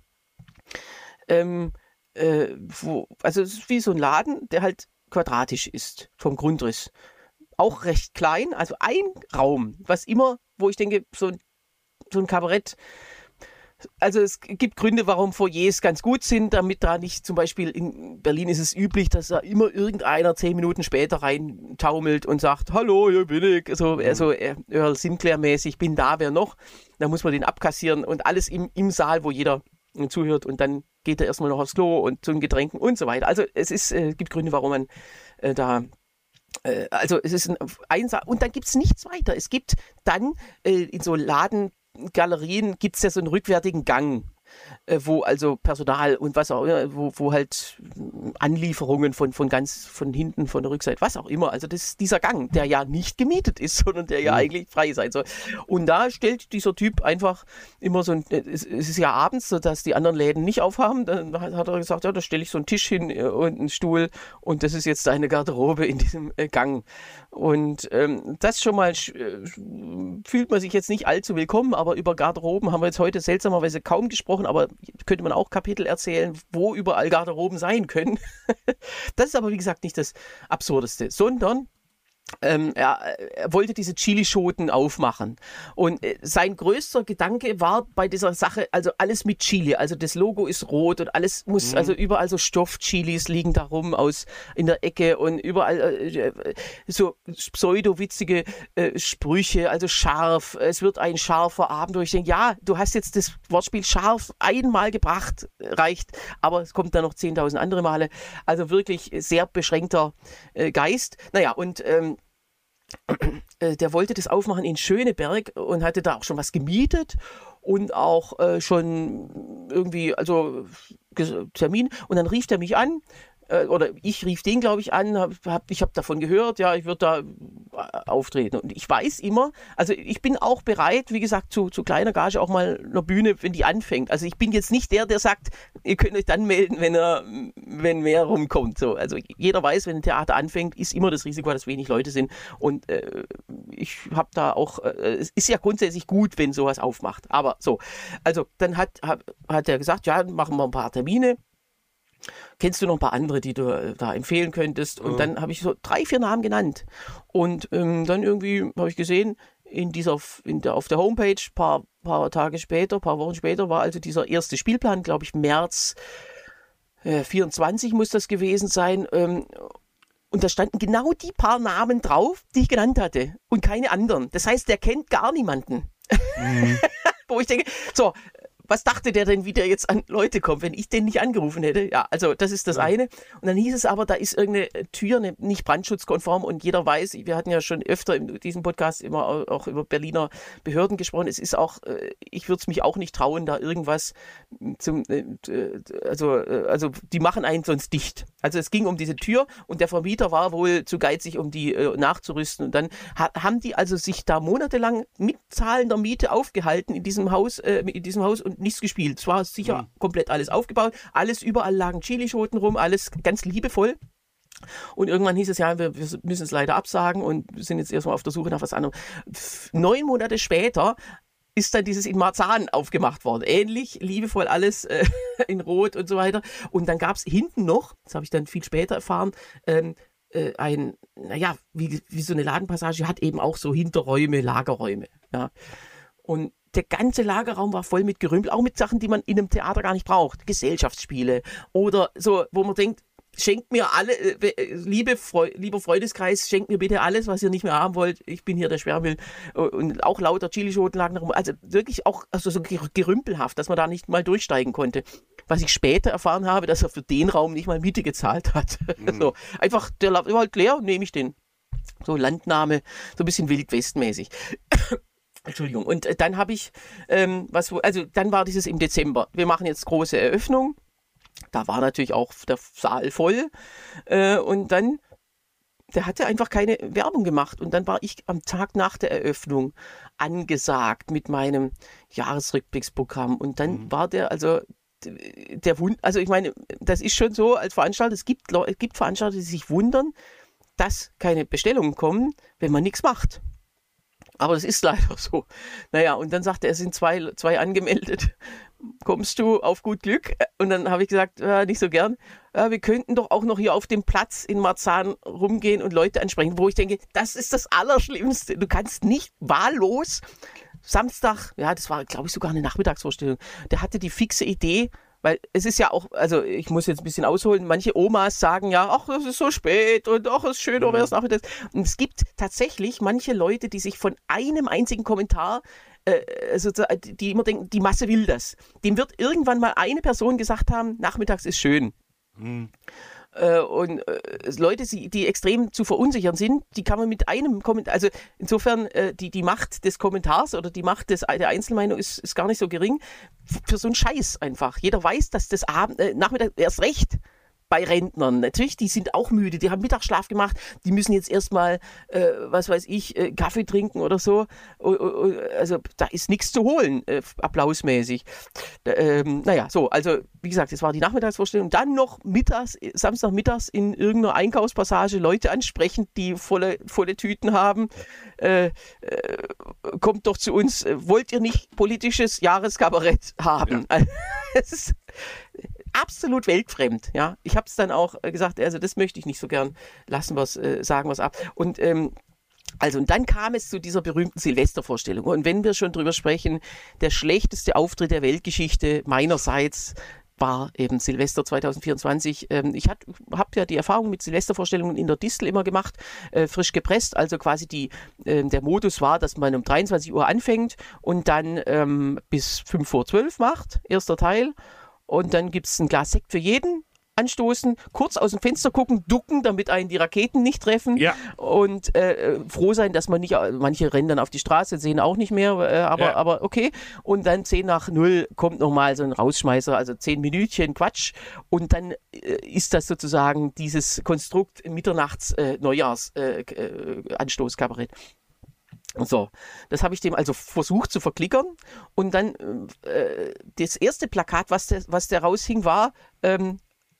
Ähm, äh, wo, also es ist wie so ein Laden, der halt quadratisch ist vom Grundriss. Auch recht klein, also ein Raum, was immer, wo ich denke, so ein, so ein Kabarett, also es gibt Gründe, warum Foyers ganz gut sind, damit da nicht, zum Beispiel in Berlin ist es üblich, dass da immer irgendeiner zehn Minuten später rein taumelt und sagt, hallo, hier bin ich, so also Earl Sinclair-mäßig, bin da, wer noch? Da muss man den abkassieren und alles im, im Saal, wo jeder zuhört und dann geht er erstmal noch aufs Klo und zu den Getränken und so weiter. Also es ist, äh, gibt Gründe, warum man äh, da äh, also es ist ein Einsatz und dann gibt es nichts weiter. Es gibt dann äh, in so Ladengalerien gibt es ja so einen rückwärtigen Gang, äh, wo also Personal und was auch immer, wo, wo halt Anlieferungen von, von ganz von hinten, von der Rückseite, was auch immer. Also das ist dieser Gang, der ja nicht gemietet ist, sondern der ja eigentlich frei sein soll. Und da stellt dieser Typ einfach immer so ein, es, es ist ja abends, sodass die anderen Läden nicht aufhaben, dann hat er gesagt, ja, da stelle ich so einen Tisch hin und einen Stuhl und das ist jetzt eine Garderobe in diesem äh, Gang. Und ähm, das schon mal äh, fühlt man sich jetzt nicht allzu willkommen, aber über Garderoben haben wir jetzt heute seltsamerweise kaum gesprochen, aber könnte man auch Kapitel erzählen, wo überall Garderoben sein können. Das ist aber, wie gesagt, nicht das Absurdeste, sondern Ähm, er, er wollte diese Chilischoten aufmachen und äh, sein größter Gedanke war bei dieser Sache, also alles mit Chili, also das Logo ist rot und alles muss, mhm. also überall so Stoffchilis liegen da rum aus in der Ecke und überall äh, so pseudo-witzige äh, Sprüche, also scharf, es wird ein scharfer Abend, wo ich denke, ja, du hast jetzt das Wortspiel scharf einmal gebracht, reicht, aber es kommt dann noch zehntausend andere Male, also wirklich sehr beschränkter äh, Geist, naja und ähm, der wollte das aufmachen in Schöneberg und hatte da auch schon was gemietet und auch äh, schon irgendwie, also Termin. Und dann rief der mich an, äh, oder ich rief den, glaube ich, an, hab, hab, ich habe davon gehört, ja, ich würde da auftreten. Und ich weiß immer, also ich bin auch bereit, wie gesagt, zu, zu kleiner Gage auch mal einer Bühne, wenn die anfängt. Also ich bin jetzt nicht der, der sagt, ihr könnt euch dann melden, wenn er, wenn mehr rumkommt. So, also jeder weiß, wenn ein Theater anfängt, ist immer das Risiko, dass wenig Leute sind. Und äh, ich habe da auch, äh, es ist ja grundsätzlich gut, wenn sowas aufmacht. Aber so, also dann hat, hat, hat er gesagt, ja, machen wir ein paar Termine. Kennst du noch ein paar andere, die du äh, da empfehlen könntest? Und mhm. dann habe ich so drei, vier Namen genannt. Und ähm, dann irgendwie habe ich gesehen, in dieser, in der, auf der Homepage, paar, paar Tage später, paar Wochen später, war also dieser erste Spielplan, glaube ich, März äh, vierundzwanzig muss das gewesen sein. Ähm, und da standen genau die paar Namen drauf, die ich genannt hatte. Und keine anderen. Das heißt, der kennt gar niemanden. Mhm. Wo ich denke, so, was dachte der denn, wie der jetzt an Leute kommt, wenn ich den nicht angerufen hätte? Ja, also das ist das ja. eine. Und dann hieß es aber, da ist irgendeine Tür nicht brandschutzkonform und jeder weiß, wir hatten ja schon öfter in diesem Podcast immer auch über Berliner Behörden gesprochen. Es ist auch, ich würde es mich auch nicht trauen, da irgendwas zum, also, also die machen einen sonst dicht. Also es ging um diese Tür und der Vermieter war wohl zu geizig, um die nachzurüsten. Und dann haben die also sich da monatelang mit zahlender Miete aufgehalten in diesem Haus, in diesem Haus und nichts gespielt. Es war sicher mhm. komplett alles aufgebaut. Alles, überall lagen Chilischoten rum, alles ganz liebevoll. Und irgendwann hieß es, ja, wir, wir müssen es leider absagen und sind jetzt erstmal auf der Suche nach was anderem. Neun Monate später ist dann dieses in Marzahn aufgemacht worden. Ähnlich, liebevoll alles äh, in Rot und so weiter. Und dann gab es hinten noch, das habe ich dann viel später erfahren, ähm, äh, ein, naja, wie, wie so eine Ladenpassage, hat eben auch so Hinterräume, Lagerräume. Ja. Und der ganze Lagerraum war voll mit Gerümpel, auch mit Sachen, die man in einem Theater gar nicht braucht. Gesellschaftsspiele oder so, wo man denkt, schenkt mir alle, äh, liebe Freu- lieber Freundeskreis, schenkt mir bitte alles, was ihr nicht mehr haben wollt. Ich bin hier der Schwärmel. Und auch lauter Chilischoten lagen rum. Also wirklich auch also so gerümpelhaft, dass man da nicht mal durchsteigen konnte. Was ich später erfahren habe, dass er für den Raum nicht mal Miete gezahlt hat. Mhm. So, einfach, der war halt leer, nehme ich den. So Landnahme, so ein bisschen wildwestmäßig. Entschuldigung. Und äh, dann habe ich, ähm, was, also dann war dieses im Dezember. Wir machen jetzt große Eröffnung. Da war natürlich auch der Saal voll. Äh, und dann, der hatte einfach keine Werbung gemacht. Und dann war ich am Tag nach der Eröffnung angesagt mit meinem Jahresrückblicksprogramm. Und dann mhm. war der, also der Wund, also ich meine, das ist schon so als Veranstalter, es gibt, es gibt Veranstalter, die sich wundern, dass keine Bestellungen kommen, wenn man nichts macht. Aber das ist leider so. Naja, und dann sagte er, es sind zwei, zwei angemeldet. Kommst du auf gut Glück? Und dann habe ich gesagt, äh, nicht so gern. Äh, wir könnten doch auch noch hier auf dem Platz in Marzahn rumgehen und Leute ansprechen, wo ich denke, das ist das Allerschlimmste. Du kannst nicht wahllos Samstag, ja, das war, glaube ich, sogar eine Nachmittagsvorstellung, der hatte die fixe Idee, weil es ist ja auch, also ich muss jetzt ein bisschen ausholen, manche Omas sagen ja, ach, es ist so spät und ach, es ist schön, oder wäre es nachmittags. Und es gibt tatsächlich manche Leute, die sich von einem einzigen Kommentar, äh, also die immer denken, die Masse will das. Dem wird irgendwann mal eine Person gesagt haben, nachmittags ist schön. Mhm. Äh, und äh, Leute, die extrem zu verunsichern sind, die kann man mit einem Kommentar, also insofern äh, die, die Macht des Kommentars oder die Macht des, der Einzelmeinung ist, ist gar nicht so gering, für so einen Scheiß einfach. Jeder weiß, dass das Abend, äh, Nachmittag erst recht bei Rentnern. Natürlich, die sind auch müde, die haben Mittagsschlaf gemacht, die müssen jetzt erstmal, äh, was weiß ich, äh, Kaffee trinken oder so. Also da ist nichts zu holen, äh, applausmäßig. Da, ähm, naja, so, also wie gesagt, das war die Nachmittagsvorstellung. Dann noch mittags, Samstagmittags in irgendeiner Einkaufspassage Leute ansprechen, die volle, volle Tüten haben. Äh, äh, kommt doch zu uns, äh, wollt ihr nicht politisches Jahreskabarett haben? Ja. Es ist absolut weltfremd, ja. Ich habe es dann auch gesagt, also das möchte ich nicht so gern, lassen wir es, äh, sagen wir es ab. Und ähm, also und dann kam es zu dieser berühmten Silvestervorstellung. Und wenn wir schon drüber sprechen, der schlechteste Auftritt der Weltgeschichte meinerseits war eben Silvester zwanzig vierundzwanzig. Ähm, ich habe ja die Erfahrung mit Silvestervorstellungen in der Distel immer gemacht, äh, frisch gepresst. Also quasi die, äh, der Modus war, dass man um dreiundzwanzig Uhr anfängt und dann ähm, bis fünf vor zwölf macht, erster Teil. Und dann gibt es ein Glas Sekt für jeden, anstoßen, kurz aus dem Fenster gucken, ducken, damit einen die Raketen nicht treffen. Ja. Und äh, froh sein, dass man nicht, manche rennen dann auf die Straße, sehen auch nicht mehr, äh, aber, ja. aber okay. Und dann zehn nach null kommt nochmal so ein Rausschmeißer, also zehn Minütchen Quatsch. Und dann äh, ist das sozusagen dieses Konstrukt Mitternachts äh, Neujahrs äh, äh, Anstoßkabarett. So, das habe ich dem also versucht zu verklickern und dann äh, das erste Plakat, was der, was der raushing, war, ähm,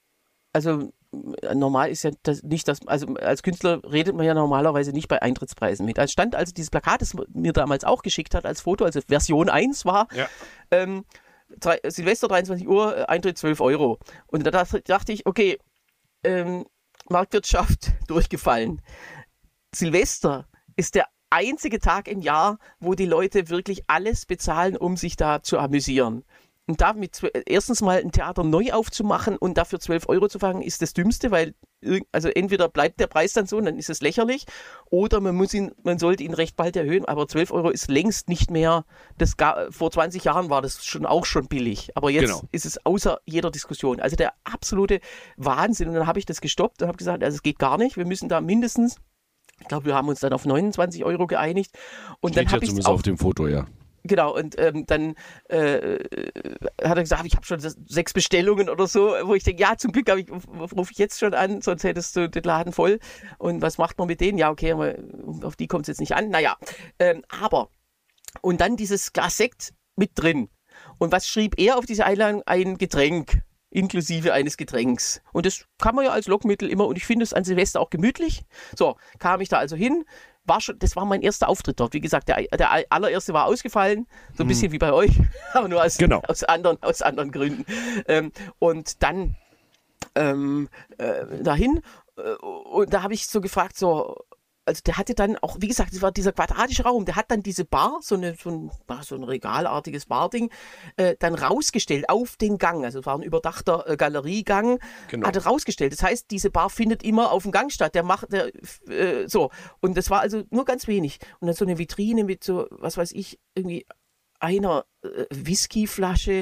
also normal ist ja das nicht das, also als Künstler redet man ja normalerweise nicht bei Eintrittspreisen mit. Es stand also dieses Plakat, das mir damals auch geschickt hat als Foto, also Version eins war, ja. ähm, drei, Silvester dreiundzwanzig Uhr, Eintritt zwölf Euro. Und da dachte ich, okay, ähm, Marktwirtschaft durchgefallen. Silvester ist der einzige Tag im Jahr, wo die Leute wirklich alles bezahlen, um sich da zu amüsieren. Und damit erstens mal ein Theater neu aufzumachen und dafür zwölf Euro zu fangen, ist das Dümmste, weil also entweder bleibt der Preis dann so und dann ist es lächerlich, oder man muss ihn, man sollte ihn recht bald erhöhen, aber zwölf Euro ist längst nicht mehr, das gar, vor zwanzig Jahren war das schon auch schon billig, aber jetzt genau. ist es außer jeder Diskussion. Also der absolute Wahnsinn. Und dann habe ich das gestoppt und habe gesagt, also es geht gar nicht, wir müssen da mindestens, ich glaube, wir haben uns dann auf neunundzwanzig Euro geeinigt. Und Steht dann habe ja ich auch auf dem Foto, ja. Genau, und ähm, dann äh, hat er gesagt, ich habe schon sechs Bestellungen oder so, wo ich denke, ja, zum Glück ich, rufe ich jetzt schon an, sonst hättest du den Laden voll. Und was macht man mit denen? Ja, okay, aber auf die kommt es jetzt nicht an. Naja, ähm, aber, und dann dieses Glas Sekt mit drin. Und was schrieb er auf diese Einladung? Ein Getränk. Inklusive eines Getränks. Und das kann man ja als Lockmittel immer, und ich finde es an Silvester auch gemütlich. So, kam ich da also hin, war schon, das war mein erster Auftritt dort. Wie gesagt, der, der allererste war ausgefallen, so ein mhm. bisschen wie bei euch, aber nur aus, genau. aus, anderen, aus anderen Gründen. Ähm, und dann ähm, äh, dahin, äh, und da habe ich so gefragt, so, also der hatte dann auch, wie gesagt, es war dieser quadratische Raum, der hat dann diese Bar, so, eine, so, ein, so ein regalartiges Barding, äh, dann rausgestellt auf den Gang. Also es war ein überdachter äh, Galeriegang, genau. hat er rausgestellt. Das heißt, diese Bar findet immer auf dem Gang statt. Der macht, der, äh, so. Und das war also nur ganz wenig. Und dann so eine Vitrine mit so, was weiß ich, irgendwie einer äh, Whiskyflasche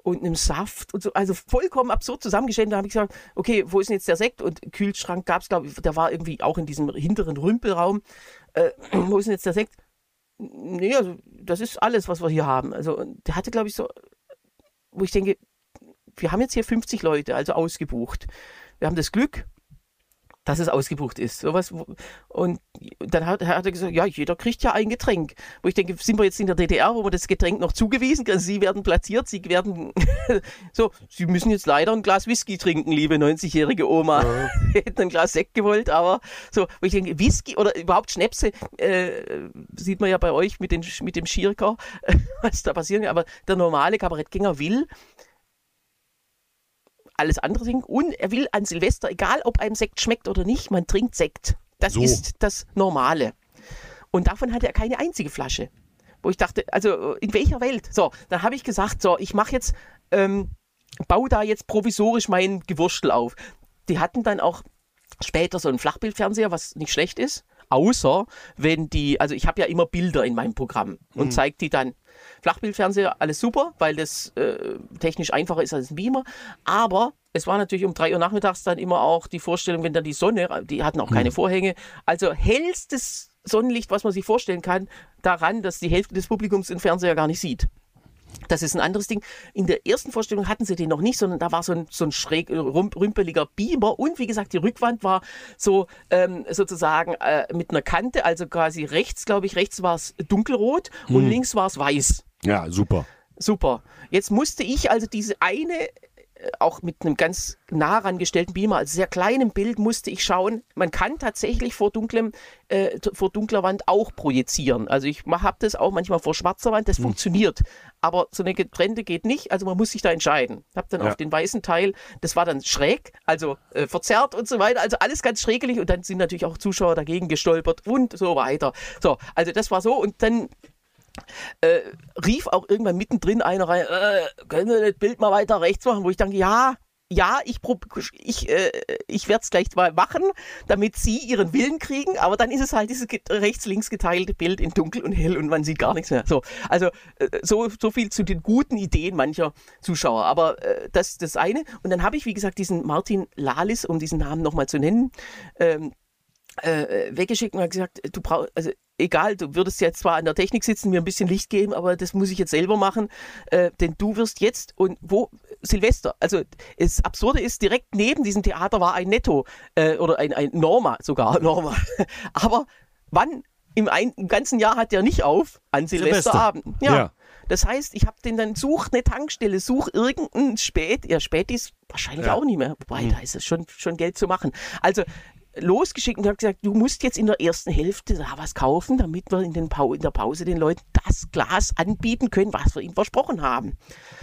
und einem Saft und so, also vollkommen absurd zusammengestellt. Da habe ich gesagt, okay, wo ist denn jetzt der Sekt? Und Kühlschrank gab es, glaube ich, der war irgendwie auch in diesem hinteren Rümpelraum. Äh, wo ist denn jetzt der Sekt? Nee, also das ist alles, was wir hier haben. Also und der hatte, glaube ich, so, wo ich denke, wir haben jetzt hier fünfzig Leute, also ausgebucht. Wir haben das Glück, dass es ausgebucht ist. Sowas, und dann hat, hat er gesagt, ja, jeder kriegt ja ein Getränk. Wo ich denke, sind wir jetzt in der D D R, wo wir das Getränk noch zugewiesen können? Sie werden platziert, Sie werden, so, Sie müssen jetzt leider ein Glas Whisky trinken, liebe neunzigjährige Oma. Ja. Wir hätten ein Glas Sekt gewollt, aber so, wo ich denke, Whisky oder überhaupt Schnäpse, äh, sieht man ja bei euch mit, den, mit dem Schirker, was da passieren kann, aber der normale Kabarettgänger will alles andere trinken und er will an Silvester, egal ob einem Sekt schmeckt oder nicht, man trinkt Sekt. Das so. Ist das Normale. Und davon hatte er keine einzige Flasche. Wo ich dachte, also in welcher Welt? So, dann habe ich gesagt, so, ich mache jetzt, ähm, baue da jetzt provisorisch mein Gewurstel auf. Die hatten dann auch später so einen Flachbildfernseher, was nicht schlecht ist. Außer wenn die, also ich habe ja immer Bilder in meinem Programm und mhm. zeige die dann. Flachbildfernseher, alles super, weil das äh, technisch einfacher ist als ein Beamer. Aber es war natürlich um drei Uhr nachmittags dann immer auch die Vorstellung, wenn dann die Sonne, die hatten auch keine mhm. Vorhänge, also hellstes Sonnenlicht, was man sich vorstellen kann, daran, dass die Hälfte des Publikums den Fernseher gar nicht sieht. Das ist ein anderes Ding. In der ersten Vorstellung hatten sie den noch nicht, sondern da war so ein, so ein schräg rümpeliger Beamer und wie gesagt, die Rückwand war so ähm, sozusagen äh, mit einer Kante, also quasi rechts, glaube ich, rechts war es dunkelrot hm. und links war es weiß. Ja, super. Super. Jetzt musste ich also diese eine, auch mit einem ganz nah rangestellten Beamer, also sehr kleinem Bild, musste ich schauen, man kann tatsächlich vor dunklem, äh, vor dunkler Wand auch projizieren. Also ich habe das auch manchmal vor schwarzer Wand, das hm. funktioniert. Aber so eine getrennte geht nicht, also man muss sich da entscheiden. Ich habe dann ja. auf den weißen Teil, das war dann schräg, also äh, verzerrt und so weiter, also alles ganz schrägelig und dann sind natürlich auch Zuschauer dagegen gestolpert und so weiter. So, also das war so und dann Äh, rief auch irgendwann mittendrin einer rein, äh, können wir das Bild mal weiter rechts machen, wo ich denke, ja, ja, ich, ich, äh, ich werde es gleich mal machen, damit Sie Ihren Willen kriegen, aber dann ist es halt dieses rechts-links geteilte Bild in dunkel und hell und man sieht gar nichts mehr. So, also äh, so, so viel zu den guten Ideen mancher Zuschauer, aber äh, das das eine. Und dann habe ich, wie gesagt, diesen Martin Lalisl, um diesen Namen nochmal zu nennen, ähm, äh, weggeschickt und hat gesagt, du brauchst, also egal, du würdest jetzt zwar an der Technik sitzen, mir ein bisschen Licht geben, aber das muss ich jetzt selber machen, äh, denn du wirst jetzt, und wo, Silvester, also das Absurde ist, direkt neben diesem Theater war ein Netto, äh, oder ein, ein Norma sogar, Norma, aber wann, im, ein, im ganzen Jahr hat der nicht auf, an Silvesterabend. Silvester. Ja. ja. Das heißt, ich habe den dann, such eine Tankstelle, such irgendein Spät, ja Spätis wahrscheinlich ja. auch nicht mehr, wobei, hm. da ist es schon, schon Geld zu machen. Also, losgeschickt und habe gesagt, du musst jetzt in der ersten Hälfte da was kaufen, damit wir in, den pa- in der Pause den Leuten das Glas anbieten können, was wir ihnen versprochen haben.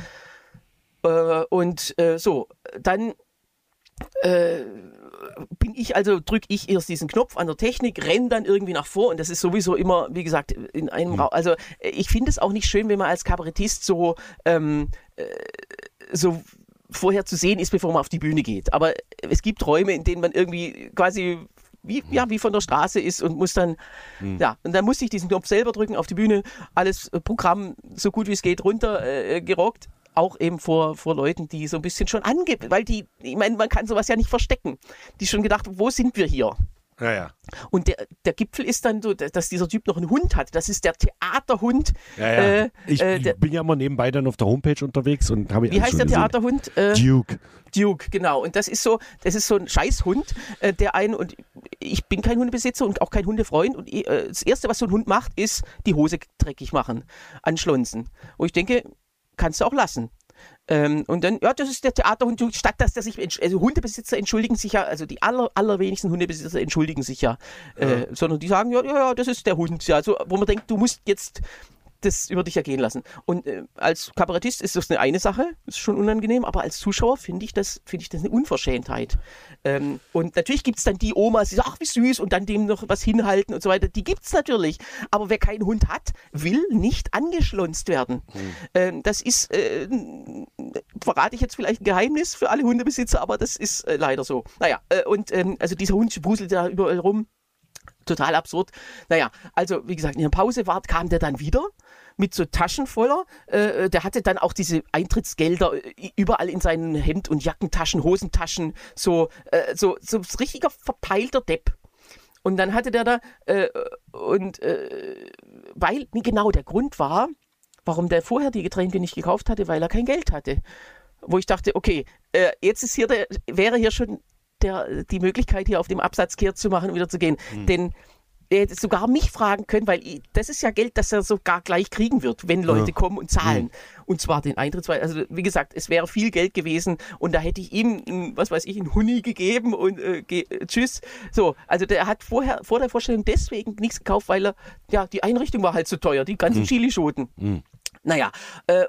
Äh, und äh, so, dann äh, bin ich also, drücke ich erst diesen Knopf an der Technik, renne dann irgendwie nach vor und das ist sowieso immer, wie gesagt, in einem Raum. Also ich finde es auch nicht schön, wenn man als Kabarettist so, ähm, äh, so vorher zu sehen ist, bevor man auf die Bühne geht. Aber es gibt Räume, in denen man irgendwie quasi wie, ja, wie von der Straße ist und muss dann, mhm. ja, und dann musste ich diesen Knopf selber drücken auf die Bühne, alles äh, Programm so gut wie es geht runter äh, gerockt. Auch eben vor, vor Leuten, die so ein bisschen schon angeben, weil die, ich meine, man kann sowas ja nicht verstecken. Die schon gedacht, wo sind wir hier? Ja, ja. Und der, der Gipfel ist dann so, dass dieser Typ noch einen Hund hat. Das ist der Theaterhund. Ja, ja. Äh, ich, äh, der, ich bin ja immer nebenbei dann auf der Homepage unterwegs und habe. Wie heißt der Theaterhund? Äh, Duke. Duke, genau. Und das ist so, das ist so ein Scheißhund, äh, der einen, und ich bin kein Hundebesitzer und auch kein Hundefreund. Und äh, das Erste, was so ein Hund macht, ist die Hose dreckig machen, anschlonzen. Wo ich denke, kannst du auch lassen. Ähm, und dann, ja, das ist der Theaterhund, statt dass der sich, also Hundebesitzer entschuldigen sich ja, also die aller, allerwenigsten Hundebesitzer entschuldigen sich ja, äh, ja. sondern die sagen, ja, ja, ja, das ist der Hund, ja, also, wo man denkt, du musst jetzt das über dich ergehen lassen. Und äh, als Kabarettist ist das eine, eine Sache, ist schon unangenehm, aber als Zuschauer finde ich das, finde ich das eine Unverschämtheit. Ähm, und natürlich gibt es dann die Omas, die sagen, ach, wie süß, und dann dem noch was hinhalten und so weiter. Die gibt es natürlich. Aber wer keinen Hund hat, will nicht angeschlonzt werden. Mhm. Ähm, das ist, äh, verrate ich jetzt vielleicht ein Geheimnis für alle Hundebesitzer, aber das ist äh, leider so. Naja, äh, und ähm, also dieser Hund wuselt da überall rum. Total absurd. Naja, also wie gesagt, in der Pause war, kam der dann wieder mit so Taschen voller. Äh, der hatte dann auch diese Eintrittsgelder überall in seinen Hemd- und Jackentaschen, Hosentaschen, so, äh, so, so ein richtiger verpeilter Depp. Und dann hatte der da, äh, und äh, weil, genau, der Grund war, warum der vorher die Getränke nicht gekauft hatte, weil er kein Geld hatte. Wo ich dachte, okay, äh, jetzt ist hier der, wäre hier schon der, die Möglichkeit, hier auf dem Absatz kehrt zu machen und wieder zu gehen. Mhm. Denn er hätte sogar mich fragen können, weil ich, das ist ja Geld, das er sogar gleich kriegen wird, wenn Leute ja. kommen und zahlen. Mhm. Und zwar den Eintrittspreis. Also wie gesagt, es wäre viel Geld gewesen und da hätte ich ihm, was weiß ich, einen Huni gegeben und äh, ge- tschüss. So, also der hat vorher vor der Vorstellung deswegen nichts gekauft, weil er, ja, die Einrichtung war halt zu teuer, die ganzen mhm. Chilischoten. Mhm. Naja, äh,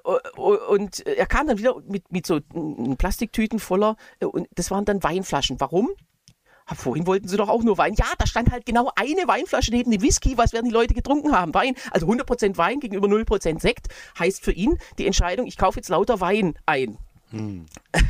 und er kam dann wieder mit, mit so Plastiktüten voller, und das waren dann Weinflaschen. Warum? Vorhin wollten sie doch auch nur Wein. Ja, da stand halt genau eine Weinflasche neben dem Whisky. Was werden die Leute getrunken haben? Wein. Also hundert Prozent Wein gegenüber null Prozent Sekt heißt für ihn die Entscheidung, ich kaufe jetzt lauter Wein ein. Hm.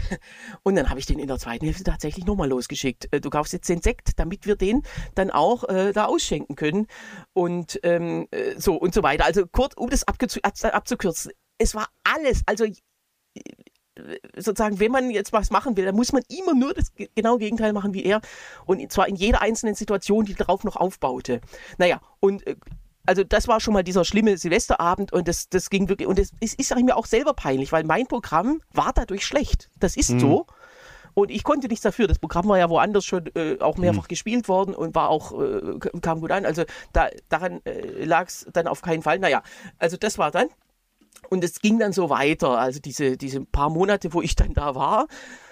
Und dann habe ich den in der zweiten Hälfte tatsächlich nochmal losgeschickt. Du kaufst jetzt den Sekt, damit wir den dann auch äh, da ausschenken können. Und ähm, so und so weiter. Also kurz, um das abgez- abzukürzen. Es war alles, also sozusagen, wenn man jetzt was machen will, dann muss man immer nur das genaue Gegenteil machen wie er. Und zwar in jeder einzelnen Situation, die darauf noch aufbaute. Naja, und also das war schon mal dieser schlimme Silvesterabend und das, das ging wirklich, und es ist, ist mir auch selber peinlich, weil mein Programm war dadurch schlecht. Das ist mhm. so. Und ich konnte nichts dafür. Das Programm war ja woanders schon äh, auch mehrfach mhm. gespielt worden und war auch, äh, kam gut an. Also da, daran äh, lag es dann auf keinen Fall. Naja, also das war dann. Und es ging dann so weiter, also diese, diese paar Monate, wo ich dann da war,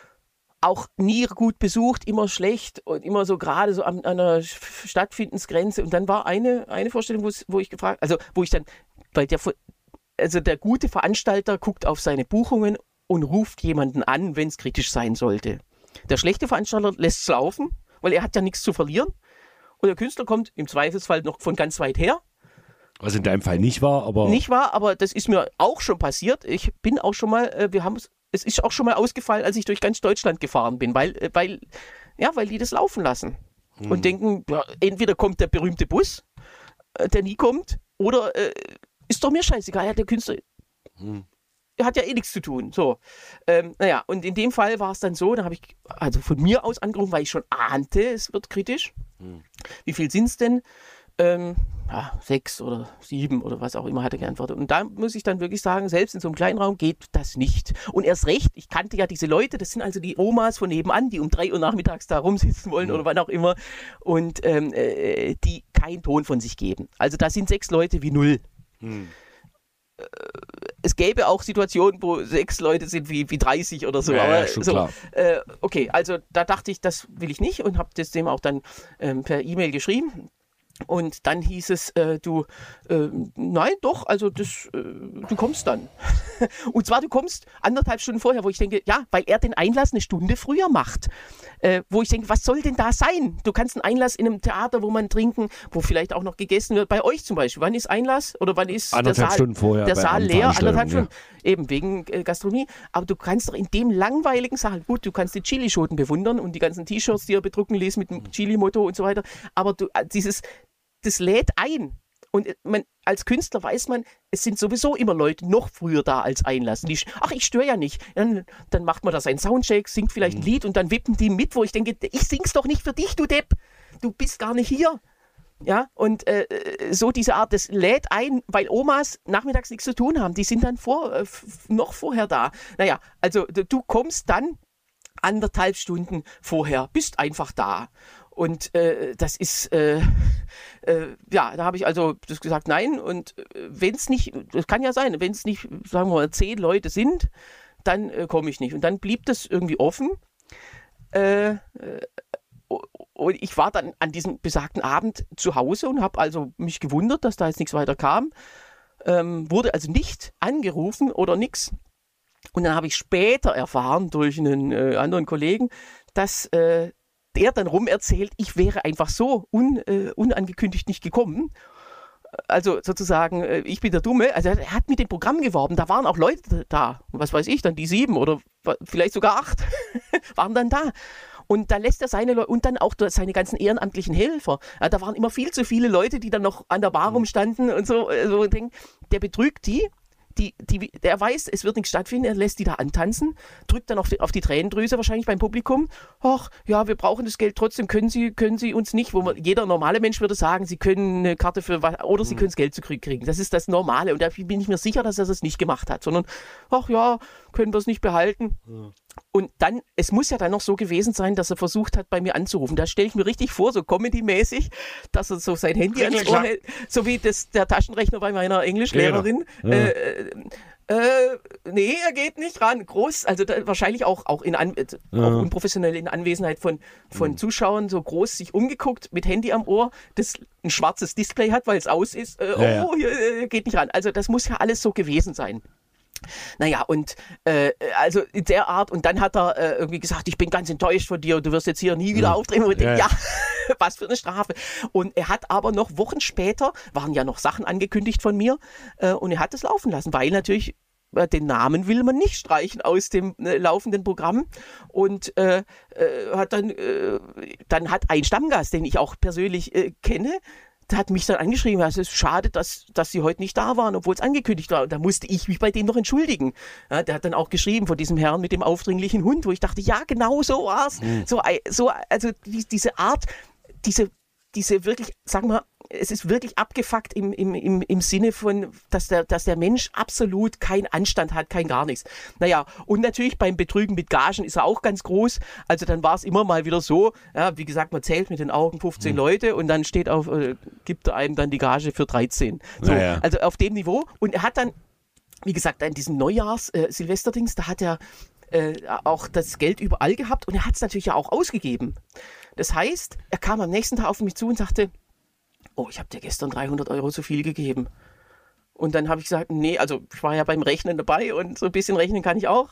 auch nie gut besucht, immer schlecht und immer so gerade so an, an einer Stattfindensgrenze. Und dann war eine, eine Vorstellung, wo ich gefragt, also wo ich dann, weil der, also der gute Veranstalter guckt auf seine Buchungen und ruft jemanden an, wenn es kritisch sein sollte. Der schlechte Veranstalter lässt es laufen, weil er hat ja nichts zu verlieren. Und der Künstler kommt im Zweifelsfall noch von ganz weit her. Was in deinem Fall nicht war, aber... Nicht war, aber das ist mir auch schon passiert. Ich bin auch schon mal, äh, wir haben es, es ist auch schon mal ausgefallen, als ich durch ganz Deutschland gefahren bin, weil, äh, weil, ja, weil die das laufen lassen. Hm. Und denken, ja, entweder kommt der berühmte Bus, äh, der nie kommt, oder äh, ist doch mir scheißegal, ja, der Künstler hm. hat ja eh nichts zu tun. So, ähm, naja, und in dem Fall war es dann so, da habe ich also von mir aus angerufen, weil ich schon ahnte, es wird kritisch. Hm. Wie viel sind es denn? Ähm, ja, sechs oder sieben oder was auch immer hat er geantwortet. Und da muss ich dann wirklich sagen, selbst in so einem kleinen Raum geht das nicht. Und erst recht, ich kannte ja diese Leute, das sind also die Omas von nebenan, die um drei Uhr nachmittags da rumsitzen wollen mhm. oder wann auch immer und ähm, äh, die keinen Ton von sich geben. Also da sind sechs Leute wie null. Mhm. Äh, es gäbe auch Situationen, wo sechs Leute sind wie, wie dreißig oder so. Ja, aber ja, schon so klar. Äh, okay, also da dachte ich, das will ich nicht und habe das dem auch dann ähm, per E-Mail geschrieben. Und dann hieß es, äh, du, äh, nein, doch, also das, äh, du kommst dann. Und zwar, du kommst anderthalb Stunden vorher, wo ich denke, ja, weil er den Einlass eine Stunde früher macht. Äh, wo ich denke, was soll denn da sein? Du kannst einen Einlass in einem Theater, wo man trinken, wo vielleicht auch noch gegessen wird. Bei euch zum Beispiel, wann ist Einlass? Oder wann ist anderthalb der Saal, Stunden vorher der Saal leer? Anderthalb ja. Stunden. Eben, wegen äh, Gastronomie. Aber du kannst doch in dem langweiligen Saal, gut, du kannst die Chilischoten bewundern und die ganzen T-Shirts, die er bedrucken ließ mit dem Chili-Motto und so weiter. Aber du, äh, dieses... Das lädt ein. Und man, als Künstler weiß man, es sind sowieso immer Leute noch früher da als Einlass. Die, ach, ich störe ja nicht. Dann, dann macht man da seinen Soundcheck, singt vielleicht ein Lied und dann wippen die mit, wo ich denke, ich sing's doch nicht für dich, du Depp. Du bist gar nicht hier. Ja, und äh, so diese Art, das lädt ein, weil Omas nachmittags nichts zu tun haben. Die sind dann vor, äh, f- noch vorher da. Naja, also du kommst dann anderthalb Stunden vorher, bist einfach da. Und äh, das ist, äh, äh, ja, da habe ich also das gesagt, nein. Und äh, wenn es nicht, das kann ja sein, wenn es nicht, sagen wir mal, zehn Leute sind, dann äh, komme ich nicht. Und dann blieb das irgendwie offen. Äh, äh, und ich war dann an diesem besagten Abend zu Hause und habe also mich gewundert, dass da jetzt nichts weiter kam. Ähm, wurde also nicht angerufen oder nichts. Und dann habe ich später erfahren durch einen äh, anderen Kollegen, dass äh, der dann rum erzählt, ich wäre einfach so un, äh, unangekündigt nicht gekommen. Also sozusagen, äh, ich bin der Dumme. Also er hat mit dem Programm geworben, da waren auch Leute da. Was weiß ich, dann die sieben oder vielleicht sogar acht waren dann da. Und da lässt er seine Leute und dann auch seine ganzen ehrenamtlichen Helfer. Ja, da waren immer viel zu viele Leute, die dann noch an der Bar rumstanden und so. so denken, der betrügt die. Die, die, der weiß, es wird nichts stattfinden, er lässt die da antanzen, drückt dann auf die, auf die Tränendrüse wahrscheinlich beim Publikum. Ach, ja, wir brauchen das Geld trotzdem, können Sie, können Sie uns nicht, wo man, jeder normale Mensch würde sagen, Sie können eine Karte für was, oder Sie können das Geld zurückkriegen. Das ist das Normale und da bin ich mir sicher, dass er das nicht gemacht hat, sondern, ach ja, können wir es nicht behalten. Ja. Und dann, es muss ja dann noch so gewesen sein, dass er versucht hat, bei mir anzurufen. Da stelle ich mir richtig vor, so Comedy-mäßig, dass er so sein Handy ans Ohr hält, so wie das, der Taschenrechner bei meiner Englischlehrerin. Ja. Äh, äh, nee, er geht nicht ran. Groß, also da, wahrscheinlich auch, auch, in an, ja. auch unprofessionell in Anwesenheit von, von mhm. Zuschauern, so groß sich umgeguckt, mit Handy am Ohr, das ein schwarzes Display hat, weil es aus ist. Äh, ja, oh, hier äh, geht nicht ran. Also das muss ja alles so gewesen sein. Naja, und äh, also in der Art, und dann hat er äh, irgendwie gesagt, ich bin ganz enttäuscht von dir und du wirst jetzt hier nie wieder ja. auftreten. Und ich ja, denke, ja, was für eine Strafe. Und er hat aber noch Wochen später, waren ja noch Sachen angekündigt von mir, äh, und er hat es laufen lassen, weil natürlich äh, den Namen will man nicht streichen aus dem äh, laufenden Programm. Und äh, äh, hat dann, äh, dann hat ein Stammgast, den ich auch persönlich äh, kenne, hat mich dann angeschrieben, also es ist schade, dass, dass sie heute nicht da waren, obwohl es angekündigt war. Und da musste ich mich bei dem noch entschuldigen. Ja, der hat dann auch geschrieben von diesem Herrn mit dem aufdringlichen Hund, wo ich dachte, ja, genau so war's. Mhm. So, so, also die, diese Art, diese, diese wirklich, sagen wir, es ist wirklich abgefuckt im, im, im, im Sinne von, dass der, dass der Mensch absolut keinen Anstand hat, kein gar nichts. Naja, und natürlich beim Betrügen mit Gagen ist er auch ganz groß. Also dann war es immer mal wieder so, ja, wie gesagt, man zählt mit den Augen fünfzehn mhm. Leute und dann steht auf, äh, gibt er einem dann die Gage für dreizehn. So, naja. Also auf dem Niveau. Und er hat dann, wie gesagt, an diesem Neujahrs-Silvesterdings, äh, da hat er äh, auch das Geld überall gehabt und er hat es natürlich ja auch ausgegeben. Das heißt, er kam am nächsten Tag auf mich zu und sagte, oh, ich habe dir gestern dreihundert Euro zu viel gegeben. Und dann habe ich gesagt, nee, also ich war ja beim Rechnen dabei und so ein bisschen rechnen kann ich auch.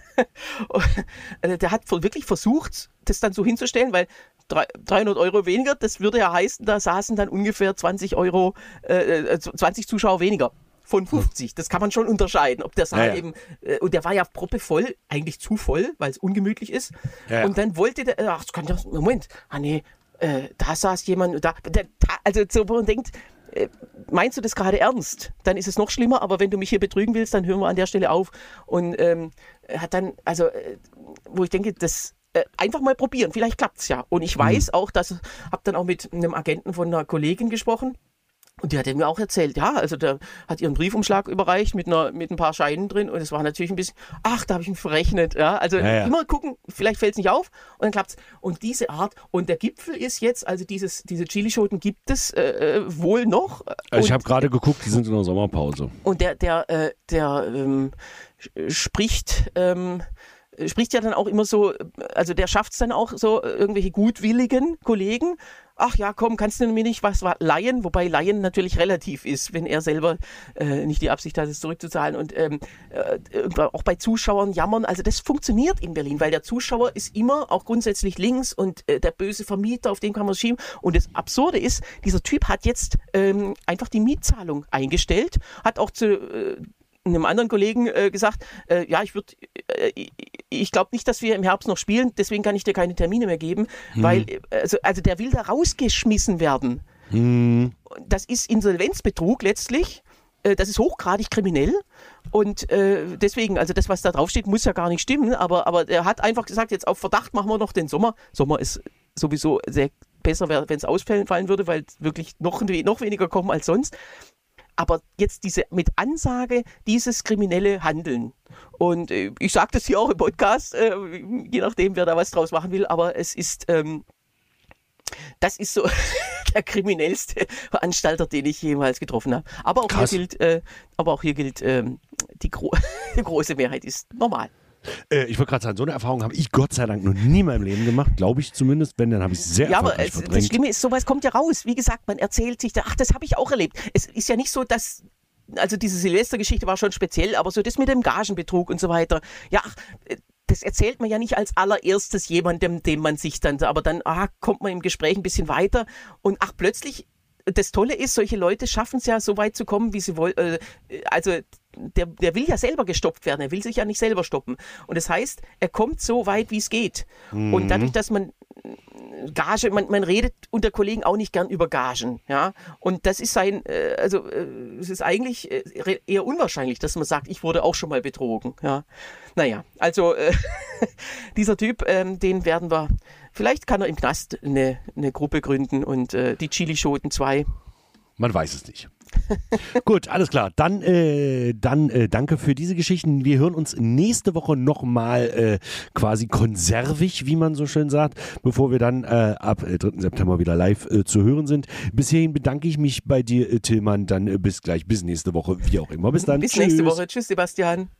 Der hat wirklich versucht, das dann so hinzustellen, weil dreihundert Euro weniger, das würde ja heißen, da saßen dann ungefähr zwanzig Euro, äh, zwanzig Zuschauer weniger. Von fünfzig, das kann man schon unterscheiden, ob der Saal ja, ja. eben, äh, und der war ja proppevoll, eigentlich zu voll, weil es ungemütlich ist. Ja, ja. Und dann wollte der, ach, das kann ja, Moment, ah nee, Äh, da saß jemand, da, der, also so, wo man denkt, äh, meinst du das gerade ernst? Dann ist es noch schlimmer, aber wenn du mich hier betrügen willst, dann hören wir an der Stelle auf. Und ähm, hat dann, also, äh, wo ich denke, das äh, einfach mal probieren, vielleicht klappt's ja. Und ich weiß mhm. auch, dass, hab dann auch mit einem Agenten von einer Kollegin gesprochen. Und die hat mir auch erzählt, ja, also der hat ihren Briefumschlag überreicht mit einer mit ein paar Scheinen drin und es war natürlich ein bisschen, ach, da habe ich mich verrechnet, ja, also ja, ja. immer gucken, vielleicht fällt es nicht auf und dann klappt's. Und diese Art, und der Gipfel ist jetzt, also dieses diese Chilischoten gibt es äh, wohl noch. Also ich habe gerade geguckt, die sind in der Sommerpause. Und der der äh, der ähm, spricht ähm, spricht ja dann auch immer so, also der schafft es dann auch so, irgendwelche gutwilligen Kollegen, ach ja, komm, kannst du mir nicht was leihen? Wobei leihen natürlich relativ ist, wenn er selber äh, nicht die Absicht hat, es zurückzuzahlen. Und ähm, äh, auch bei Zuschauern jammern, also das funktioniert in Berlin, weil der Zuschauer ist immer auch grundsätzlich links und äh, der böse Vermieter, auf den kann man schieben. Und das Absurde ist, dieser Typ hat jetzt ähm, einfach die Mietzahlung eingestellt, hat auch zu äh, einem anderen Kollegen äh, gesagt, äh, ja, ich würde, äh, ich, ich glaube nicht, dass wir im Herbst noch spielen, deswegen kann ich dir keine Termine mehr geben, hm. weil, also, also der will da rausgeschmissen werden. Hm. Das ist Insolvenzbetrug letztlich, äh, das ist hochgradig kriminell und äh, deswegen, also das, was da draufsteht, muss ja gar nicht stimmen, aber, aber er hat einfach gesagt, jetzt auf Verdacht machen wir noch den Sommer. Sommer ist sowieso sehr besser, wenn es ausfallen fallen würde, weil wirklich noch, noch weniger kommen als sonst. Aber jetzt diese mit Ansage dieses kriminelle Handeln. Und äh, ich sage das hier auch im Podcast, äh, je nachdem, wer da was draus machen will, aber es ist, ähm, das ist so der kriminellste Veranstalter, den ich jemals getroffen habe. Aber auch Krass. hier gilt, äh, aber auch hier gilt ähm, die, gro- die große Mehrheit ist normal. Äh, ich wollte gerade sagen, so eine Erfahrung habe ich Gott sei Dank noch nie in meinem Leben gemacht, glaube ich zumindest, wenn, dann habe ich sehr ja, erfolgreich aber es, verdrängt. Das Schlimme ist, sowas kommt ja raus. Wie gesagt, man erzählt sich, da, ach, das habe ich auch erlebt. Es ist ja nicht so, dass, also diese Silvestergeschichte war schon speziell, aber so das mit dem Gagenbetrug und so weiter, ja, ach, das erzählt man ja nicht als allererstes jemandem, dem man sich dann, aber dann ah, kommt man im Gespräch ein bisschen weiter und ach, plötzlich, das Tolle ist, solche Leute schaffen es ja so weit zu kommen, wie sie wollen, äh, also der, der will ja selber gestoppt werden, er will sich ja nicht selber stoppen. Und das heißt, er kommt so weit, wie es geht. Mhm. Und dadurch, dass man Gage, man, man redet unter Kollegen auch nicht gern über Gagen, ja. Und das ist sein, äh, also äh, es ist eigentlich äh, eher unwahrscheinlich, dass man sagt, ich wurde auch schon mal betrogen, ja. Naja, also äh, dieser Typ, ähm, den werden wir, vielleicht kann er im Knast eine, eine Gruppe gründen und äh, die Chilischoten zwei. Man weiß es nicht. Gut, alles klar. Dann, äh, dann äh, danke für diese Geschichten. Wir hören uns nächste Woche nochmal äh, quasi konservig, wie man so schön sagt, bevor wir dann äh, ab äh, dritten September wieder live äh, zu hören sind. Bis hierhin bedanke ich mich bei dir, äh, Tillmann. Dann äh, bis gleich, bis nächste Woche, wie auch immer. Bis dann. Bis Tschüss. nächste Woche. Tschüss, Sebastian.